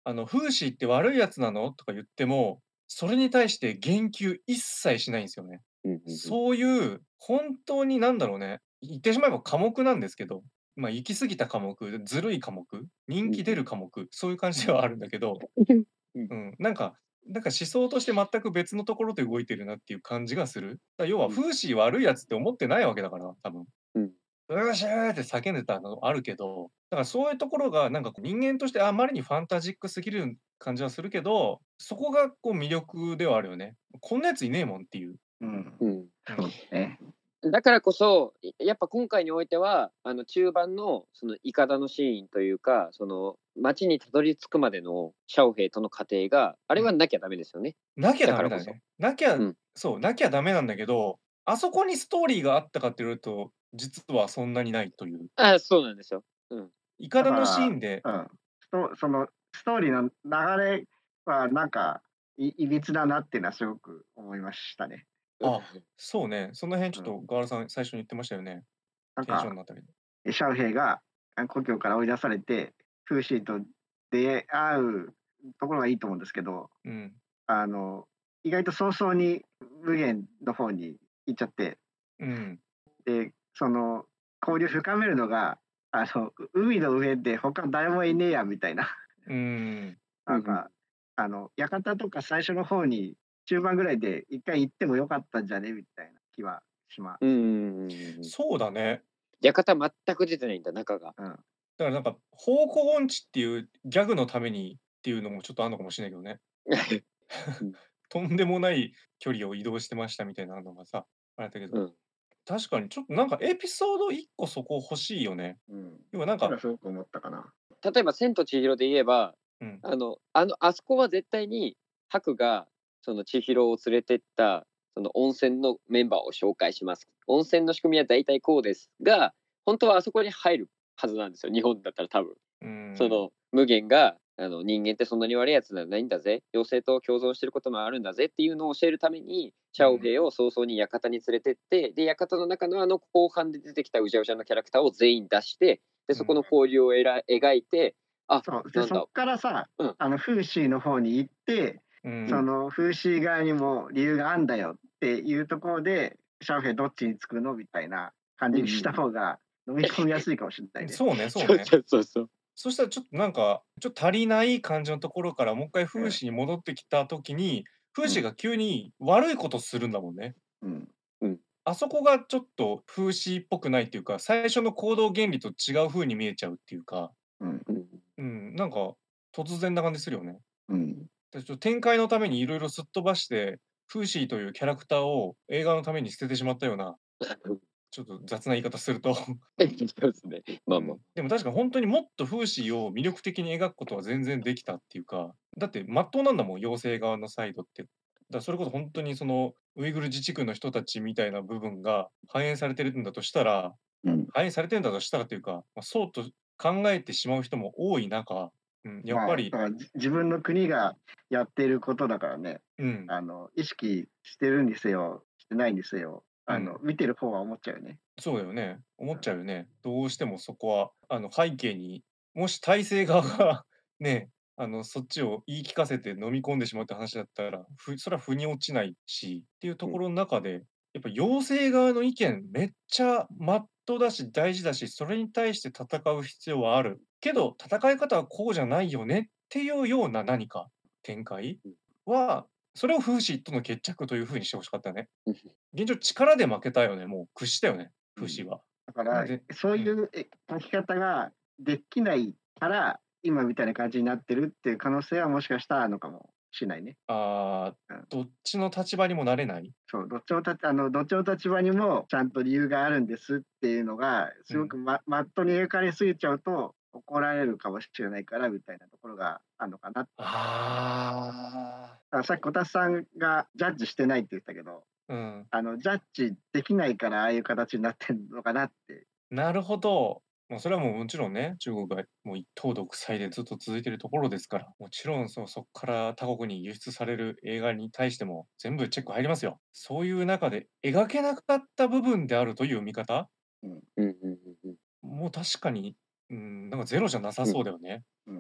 あの、フーシーって悪いやつなのとか言っても、それに対して言及一切しないんですよね。 うんうんうん。 そういう、本当になんだろうね、言ってしまえば科目なんですけど、まあ、行き過ぎた科目、ずるい科目、人気出る科目、そういう感じではあるんだけど、 うんうん、なんかなんか思想として全く別のところで動いてるなっていう感じがする。だ、要はうんフーシー悪いやつって思ってないわけだから、多分。 うん 「うーしー」って叫んでたのあるけど、だからそういうところがなんかこう人間としてあまりにファンタジックすぎる感じはするけど、そこがこう魅力ではあるよね。こんなやついねえもんっていう。 うん。 うん。 うん。 そうね。 だからこそ、いやっぱ今回においては、あの中盤のそのイカダのシーンというか、その町にたどり着くまでのシャオヘイとの過程が、あれはなきゃダメですよね。 なきゃだからこそ。 ダメだね。なきゃうん。 そう、なきゃダメなんだけど、あそこにストーリーがあったかって言われると、実はそんなにないという。 あ、そうなんですよ。うん。 イカダのだからシーンでうん。ストそのストーリーの流れはなんか、いいびつだなっていうのはすごく思いましたね。 あ、そうね。その辺ちょっうん。 とガールさん最初に言ってましたよね。 なんテンションか、 のあたりで。 シャオヘイが、あ、故郷から追い出されて、フーシーと出会うところがいいと思うんですけど、 うん。 あの、意外と早々に無限の方に行っちゃって、 うん。 で、その、交流深めるのが、あの、う海の上で他誰もいねえやみたいな。 うーん。 うんうん。 なんか、あの、館とか最初の方に、中盤ぐらいで一回行ってもよかったんじゃねみたいな気はしまうんうんうんうんうん。 そうだね。 館全く出てないんだ、中が。 うん。 だからなんか、方向音痴っていうギャグのためにっていうのもちょっとあんのかもしれないけどね。 うん。 とんでもない距離を移動してましたみたいなのがさ、あれだけど、 うん。 確かにちょっとなんかエピソードいっこそこ欲しいよね。 うん。 要はなんかそれはすごく思ったかな。 例えば千と千尋で言えば、 うん。 あのあのあそこは絶対にハクがその千尋を連れてったその温泉のメンバーを紹介します。温泉の仕組みは大体こうですが、本当はあそこに入るはずなんですよ。日本だったら多分。 うーん。 その無限があの人間ってそんなに悪いやつじゃないんだぜ。妖精と共存してることもあるんだぜっていうのを教えるために、シャオヘイを早々に館に連れてって、で館の中のあの後半で出てきたうじゃうじゃのキャラクターを全員出して、でそこの交流をえら描いて、あ、 そう。で、 なんだ。 そっからさ、 うん。 あの、フーシーの方に行って、 うん。 その、フーシー側にも理由があんだよっていうところで、シャオヘイどっちにつくのみたいな感じにした方が飲み込みやすいかもしれないね。 そうね、そうそうね。 そうそうそう。 そしたらちょっとなんか、ちょっと足りない感じのところからもう一回フうん。 ーシーに戻ってきた時に、フーうん。 シーが急に悪いことするんだもんね。 うん。 うん。 あそこがちょっとフーシーっぽくないっていうか、最初の行動原理と違う風に見えちゃうっていうか、 うん。 うん。 うん、なんか突然な感じするよね。 うん。 で、ちょっと展開のためにいろいろすっ飛ばして、フーシーというキャラクターを映画のために捨ててしまったような、ちょっと雑な言い方すると。 そうですね。まあまあ。 うん。でも確かほんとにもっとフーシーを魅力的に描くことは全然できたっていうか、だって真っ当なんだもん、妖精側のサイドって。だ、それこそほんとにそのウイグル自治区の人たちみたいな部分が反映されてるんだとしたらうん。 反映されてるんだとしたらっていうか、ま、そうと考えてしまう人も多い中、うん、やっまあ、だぱりからじ自分の国がやっていることだからね。 うん。 あの、意識してるにせよ、してないにせよ、 うあの、 ん。 見てる方は思っちゃうよね。 そうだよね。思っうん。 ちゃうよね。どうしてもそこは、あの、背景に、もし体制側がね、あの、そっちを言い聞かせて飲み込んでしまうって話だったら、ふそれは腑に落ちないしっていうとうん。 ころの中で、やっぱ妖精側の意見めっちゃ真っ当だし、大事だし、それに対して戦う必要はある。けど、戦い方はこうじゃないよねっていうような何か展開うん。 は、それをフーシーとの決着という風にして欲しかったね。 うん。 現状力で負けたよね、もう屈したよね、 うん。 フーシーは。 だから、 なんでそううん。 いうえ書き方ができないから、今みたいな感じになってるっていう可能性はもしかしたらあるのかもしれないね。 ああ、 うん。 どっちの立場にもなれない？ そう、どっちのたあの、どっちの立場にもちゃんと理由があるんですっていうのが、 うん。 すごくままっとに描かれすぎちゃうと、怒られるかもしれないからみたいなところがあんのかな。 ああ。 あ、さっきこたつさんがジャッジしてないって言ったけど、 うん。 あの、ジャッジできないからああいう形になってんのかなって。 なるほど。ま、それはもうもちろんね、中国がもう一党独裁でずっと続いてるところですから、もちろんそう、そっから他国に輸出される映画に対しても全部チェック入りますよ。そういう中で描けなかった部分であるという見方うん。 うんうんうんうん。 もう確かに、うーん、なんかゼロじゃなさうん。 そうだよね。 うん。 う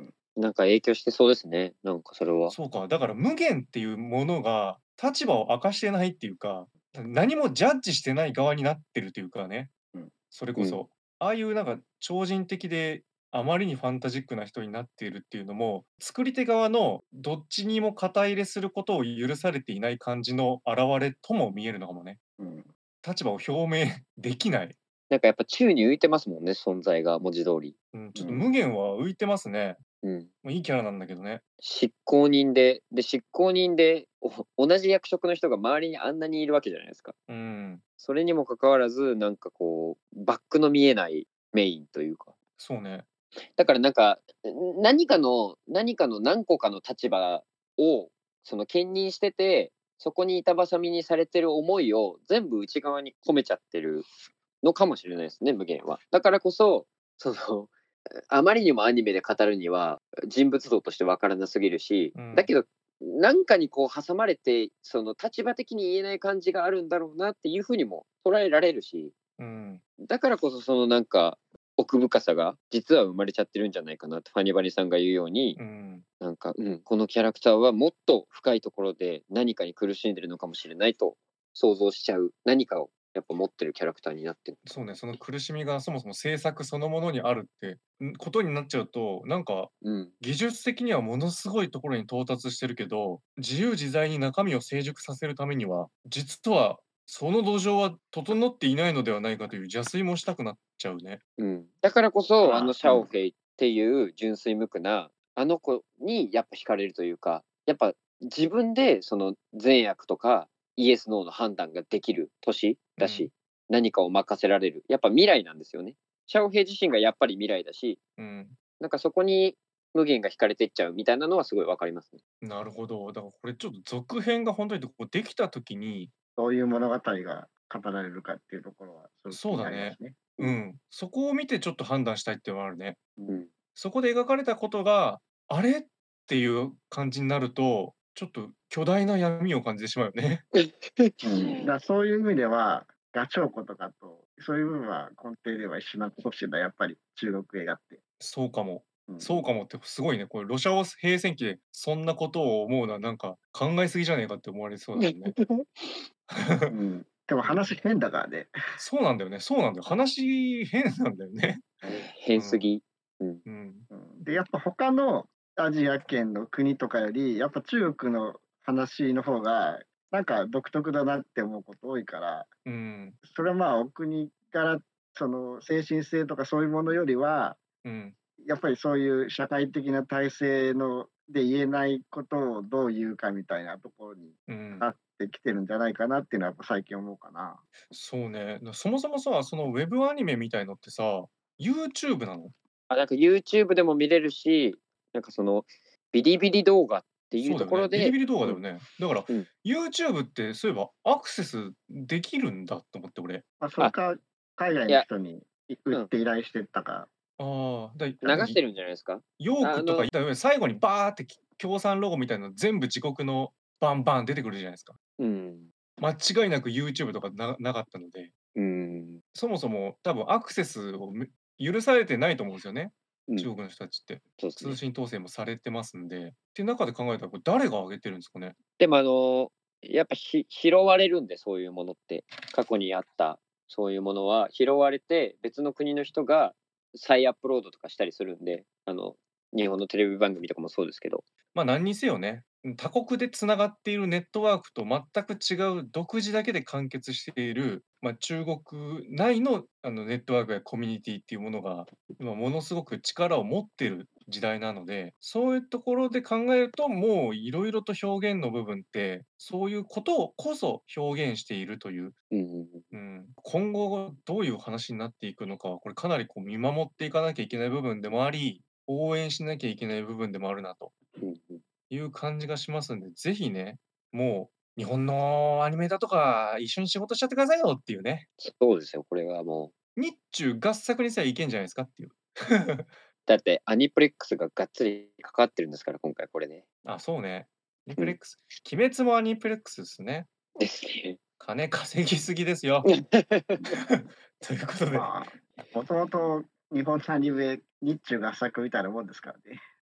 なんか影響してそうですね。なんかそれは。 そうか、だから無限っていうものが立場を明かしてないっていうか、何もジャッジしてない側になってるというかね、 うんそれこそ、ああいうなんか超人的であまりにファンタジックな人になっているっていうのも、作り手側のどっちにも肩入れすることを許されていない感じの表れとも見えるのかもね。 うん立場を表明できない。 なんかやっぱ宙に浮いてますもんね、存在が文字通り。 うん、ちょっと無限は浮いてますね。 うん。 まあ、いいキャラなんだけどね。 執行人で、で、執行人で、お同じ役職の人が周りにあんなにいるわけじゃないですか。 うん、 それにもかかわらず、なんかこう、バックの見えないメインというか。 そうね。 だからなんか、ん何かの、何かの何個かの立場を、その兼任してて、そこに板挟みにされてる思いを全部内側に込めちゃってるのかもしれないですね、無限は。だからこそ、その、あまりにもアニメで語るには人物像としてわからなすぎるし、 うんだけど、なんかにこう挟まれて、その立場的に言えない感じがあるんだろうなっていうふうにも捉えられるし、 うん、 だからこそそのなんか奥深さが実は生まれちゃってるんじゃないかなってファニバニさんが言うように、 うん。 なんか、うん、このキャラクターはもっと深いところで何かに苦しんでるのかもしれないと想像しちゃう何かをやっぱ持ってるキャラクターになってる。 そうね、その苦しみがそもそも制作そのものにあるってんことになっちゃうと、なんかうん、 技術的にはものすごいところに到達してるけど、自由自在に中身を成熟させるためには、実はその土壌は整っていないのではないかという邪推もしたくなっちゃうね。 うん、だからこそああのシャオフェイっていう純粋無垢なあの子にやっぱ惹かれるというか、やっぱ自分でその善悪とかイエスノーの判断ができる年だし、 うん何かを任せられるやっぱ未来なんですよね。シャオフェイ自身がやっぱり未来だし、 うん。 なんかそこに無限が惹かれてっちゃうみたいなのはすごいわかりますね。 なるほど。だからこれちょっと続編が本当にこうできた時に、 そういう物語が語られるかっていうところはすごく気になりますね。 う。ん、そこを見てちょっと判断したいっていうのはあるね。 うん、 そこで描かれたことが、あれっていう感じになると、ちょっと巨大な闇を感じてしまうよね。 うん、だからそういう意味ではガチョウコとかとそういう部分は根底では一緒なのかもしれない、やっぱり中国映画って。 そうかも。 うん、 そうかもってすごいね。これロシア語平戦期でそんなことを思うのはなんか考えすぎじゃねえかって思われそうだもんね。 うん、でも話変だからね。 そうなんだよね。そうなんだよ。話変なんだよね。 変すぎ。うんうん。 うんでやっぱ他のアジア圏の国とかよりやっぱ中国の話の方がなんか独特だなって思うこと多いから、 うん。 それはまあお国からその精神性とかそういうものよりはうん。 やっぱりそういう社会的な体制ので言えないことをどう言うかみたいなところにうんか。かってきてるんじゃないかなっていうのはやっぱ最近思うかな。 そうね。だそもそもさ、そのウェブアニメみたいのってさ、YouTube なの？ あ、なんか YouTube でも見れるし、なんかそのビリビリ動画っていそううだよね。 ところで、 ビリビリ動画だよね。だから、 うん YouTube ってそういえばアクセスできるんだと思って俺。 まあ、それか海外の人にや売って依頼してったか、 ああ、だ流してるんじゃないですか。 ヨークとあのかだから最後にバーってき協賛ロゴみたいなの全部自国のバンバン出てくるじゃないですか。 うん。 間違いなく YouTube とかななかったので、 うん。 そもそも多分アクセスをめ許されてないと思うんですよね。 うん中国の人たちって。 そうですね通。信統制もされてますんで。っていう中で考えたらこれ誰が上げてるんですかね？ でもあのやっぱひ拾われるんで、そういうものって過去にあったそういうものは拾われて別の国の人が再アップロードとかしたりするんで、あの日本のテレビ番組とかもそうですけど、 まあ何にせよね、他国でつながっているネットワークと全く違う独自だけで完結している、まあ、中国内のあのネットワークやコミュニティっていうものが今ものすごく力を持ってる時代なので、そういうところで考えるともういろいろと表現の部分ってそういうことをこそ表現しているという、 うんうんうん、今後どういう話になっていくのかはこれかなりこう見守っていかなきゃいけない部分でもあり、応援しなきゃいけない部分でもあるなとうんうんいう感じがしますんで、ぜひね、もう日本のアニメーターとか一緒に仕事しちゃってくださいよっていうね。 そうですよ、これはもう。 日中合作にさえいけんじゃないですかっていう。 だってアニプレックスががっつり関わってるんですから、今回これね。 あ、そうね。アニプレックス。鬼滅もアニプレックスですね。 ですね。 金稼ぎすぎですよ。ということで、 まあ、もともと日本のアニメ、日中合作みたいなもんですからね。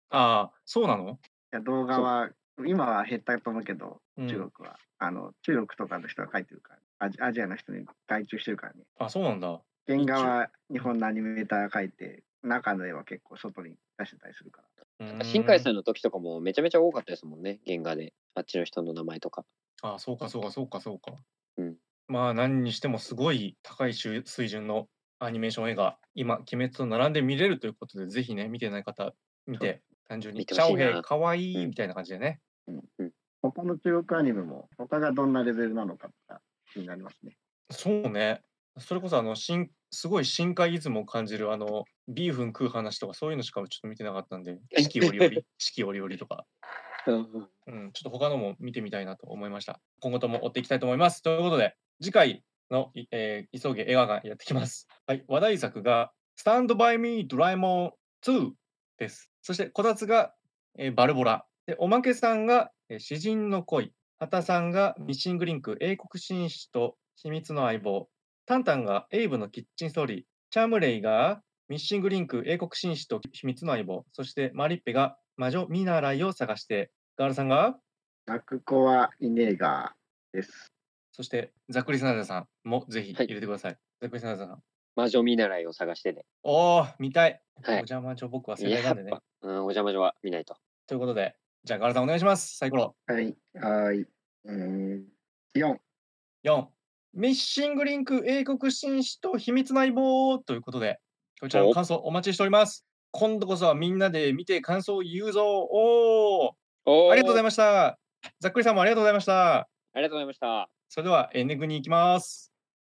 ああ、そうなの？ いや動画は今は減ったと思うけど、 うん中国はあの中国とかの人が書いてるから、アジアジアの人に外注してるからね。 あ、そうなんだ。 原画は日本のアニメーターが描いて、中の絵は結構外に出してたりするから。 なんか新海さんの時とかもめちゃめちゃ多かったですもんね、原画で。あっちの人の名前とか。 あ、そうかそうかそうかそうか。 うん。 まあ何にしてもすごい高い水準のアニメーション映画、今、鬼滅と並んで見れるということで、ぜひね、見てない方、見て、単純に、 見てほしいなシャオヘイかわいいうんみたいな感じでね。 うんうん。 他の中国アニメも他がどんなレベルなのかが気になりますね。 そうね。それこそあの、新すごい深海イズムを感じるあの、ビーフン食う話とかそういうのしかちょっと見てなかったんで、四季折々、四季折々とか。 うんうんうん、ちょっと他のも見てみたいなと思いました。今後とも追っていきたいと思います。ということで、次回の、いえー急げ映画館やってきます。はい、話題作が Stand by Me ドラえもんツーです。そして、こたつが、えーバルボラ。で、おまけさんが、えー詩人の恋。畑さんがミッシングリンク英国紳士と秘密の相棒。タンタンがエイブのキッチンストーリー。チャームレイがミッシングリンク英国紳士と秘密の相棒。そして、マリッペが魔女見習いを探して、ガールさんが、 泣く子はいねえがです。 そしてザックリスナーザさんもぜひはい入れてください。ザックリスナーザさん。 魔女見習いを探してね。 おー、見たい。 はいお邪魔女、僕は世やっ代なんでねぱ。、うん、お邪魔女は見ないと。 ということで、じゃあガールさんお願いします。サイコロ。 はい、はい。うーん、よん。 よん。ミッシングリンク英国紳士と秘密の相棒ということで、こちらの感想お待ちしております。今度こそはみんなで見て感想を言うぞ。おー、 おーありがとうございました。ざっくりさんもありがとうございました。 ありがとうございました。 それではエンディングに行きます。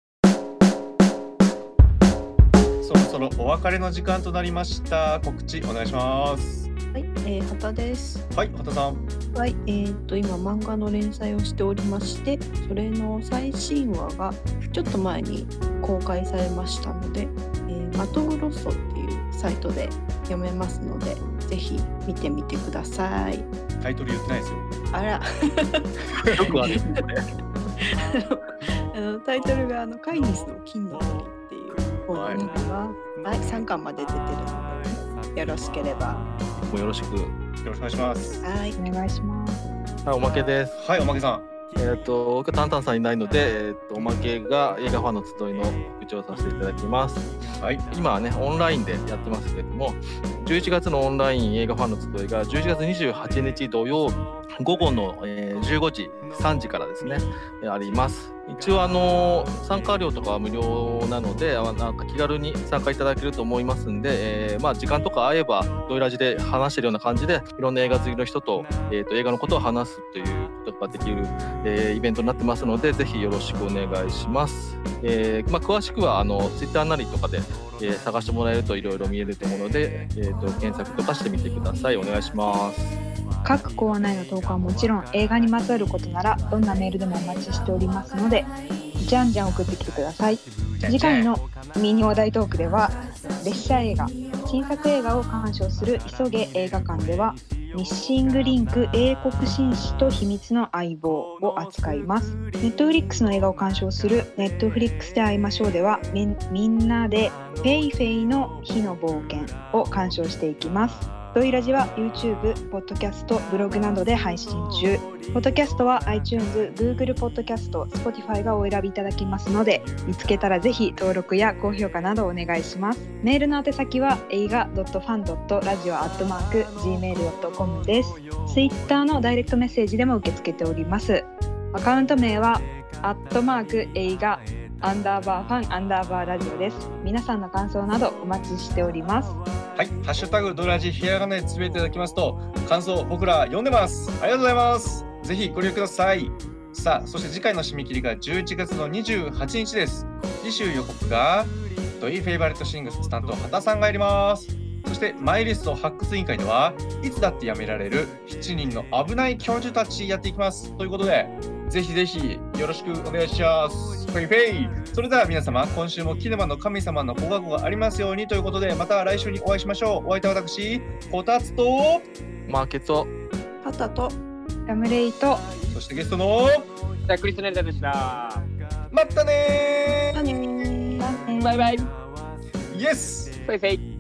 そろそろお別れの時間となりました。告知お願いします。 はい、えー、畑です。 はい、畑さん。 はい、えー、と今漫画の連載をしておりまして、それの最新話がちょっと前に公開されましたので、えー、マトグロッソっていうサイトで読めますので、ぜひ見てみてください。 タイトル言ってないですよ。 あら、 よくある。 あのタイトルがあのカイニスの金の鳥っていう本になります。はい、さんかんまで出てるので、よろしければ。 もうよろしく。 よろしくお願いします。 はい、お願いします。 はい、おまけです。 はい、おまけさん。 えっ、と、僕タンタンさんいないので、えっ、と、おまけが映画ファンの集いの副長をさせていただきます。 はい。 今はね、オンラインでやってますけれども、じゅういちがつのオンライン映画ファンの集いがじゅういちがつにじゅうはちにち土曜日午後の、えー、じゅうごじさんじからですね、えーあります。一応あのー参加料とかは無料なので、あなんか気軽に参加いただけると思いますんで、えーまあ時間とか合えばドイラジで話してるような感じでいろんな映画好きの人と、えーと映画のことを話すということができる、えーイベントになってますので、ぜひよろしくお願いします。えーまあ、詳しくはあのツイッターなりとかで、えー探してもらえるといろいろ見えると思うので、えーと検索とかしてみてください。お願いします。 各コーナーの投稿はもちろん映画にまつわることならどんなメールでもお待ちしておりますのでじゃんじゃん送ってきてください。次回のミニ話題トークでは列車映画新作映画を鑑賞する急げ映画館ではミッシングリンク英国紳士と秘密の相棒を扱います。ネットフリックスの映画を鑑賞するネットフリックスで会いましょうでは み, みんなでフェイフェイの火の冒険を鑑賞していきます。ドイラジは YouTube、ポッドキャスト、ブログなどで配信中。ポッドキャストは iTunes、Google ポッドキャスト、Spotify がお選びいただきますので、見つけたらぜひ登録や高評価などお願いします。メールの宛先は映画 ドットファン ドット ラジオ アットマーク ジーメール ドットコム です。Twitter のダイレクトメッセージでも受け付けております。アカウント名はアットマーク映画アンダーバーファンアンダーバーラジオです。皆さんの感想などお待ちしております。 はい、ハッシュタグドラジひらがなでつぶやいていただきますと感想僕ら読んでます。ありがとうございます。ぜひご利用ください。さあ、そして次回の締め切りがじゅういちがつのにじゅうはちにちです。次週予告がドイフェイバリットシングス担当畑さんがやります。そしてマイリスト発掘委員会ではいつだってやめられるしちにんの危ない教授たちやっていきますということで、ぜひぜひよろしくお願いします。フェイフェイ。それでは皆様、今週もキネマの神様のご加護がありますようにということで、また来週にお会いしましょう。お相手は私こたつとマーケット畑とラムレイとそしてゲストのじゃあクリスナルダでした。 まったねー。 何バイバイバイ。 イエス。 フェイフェイ。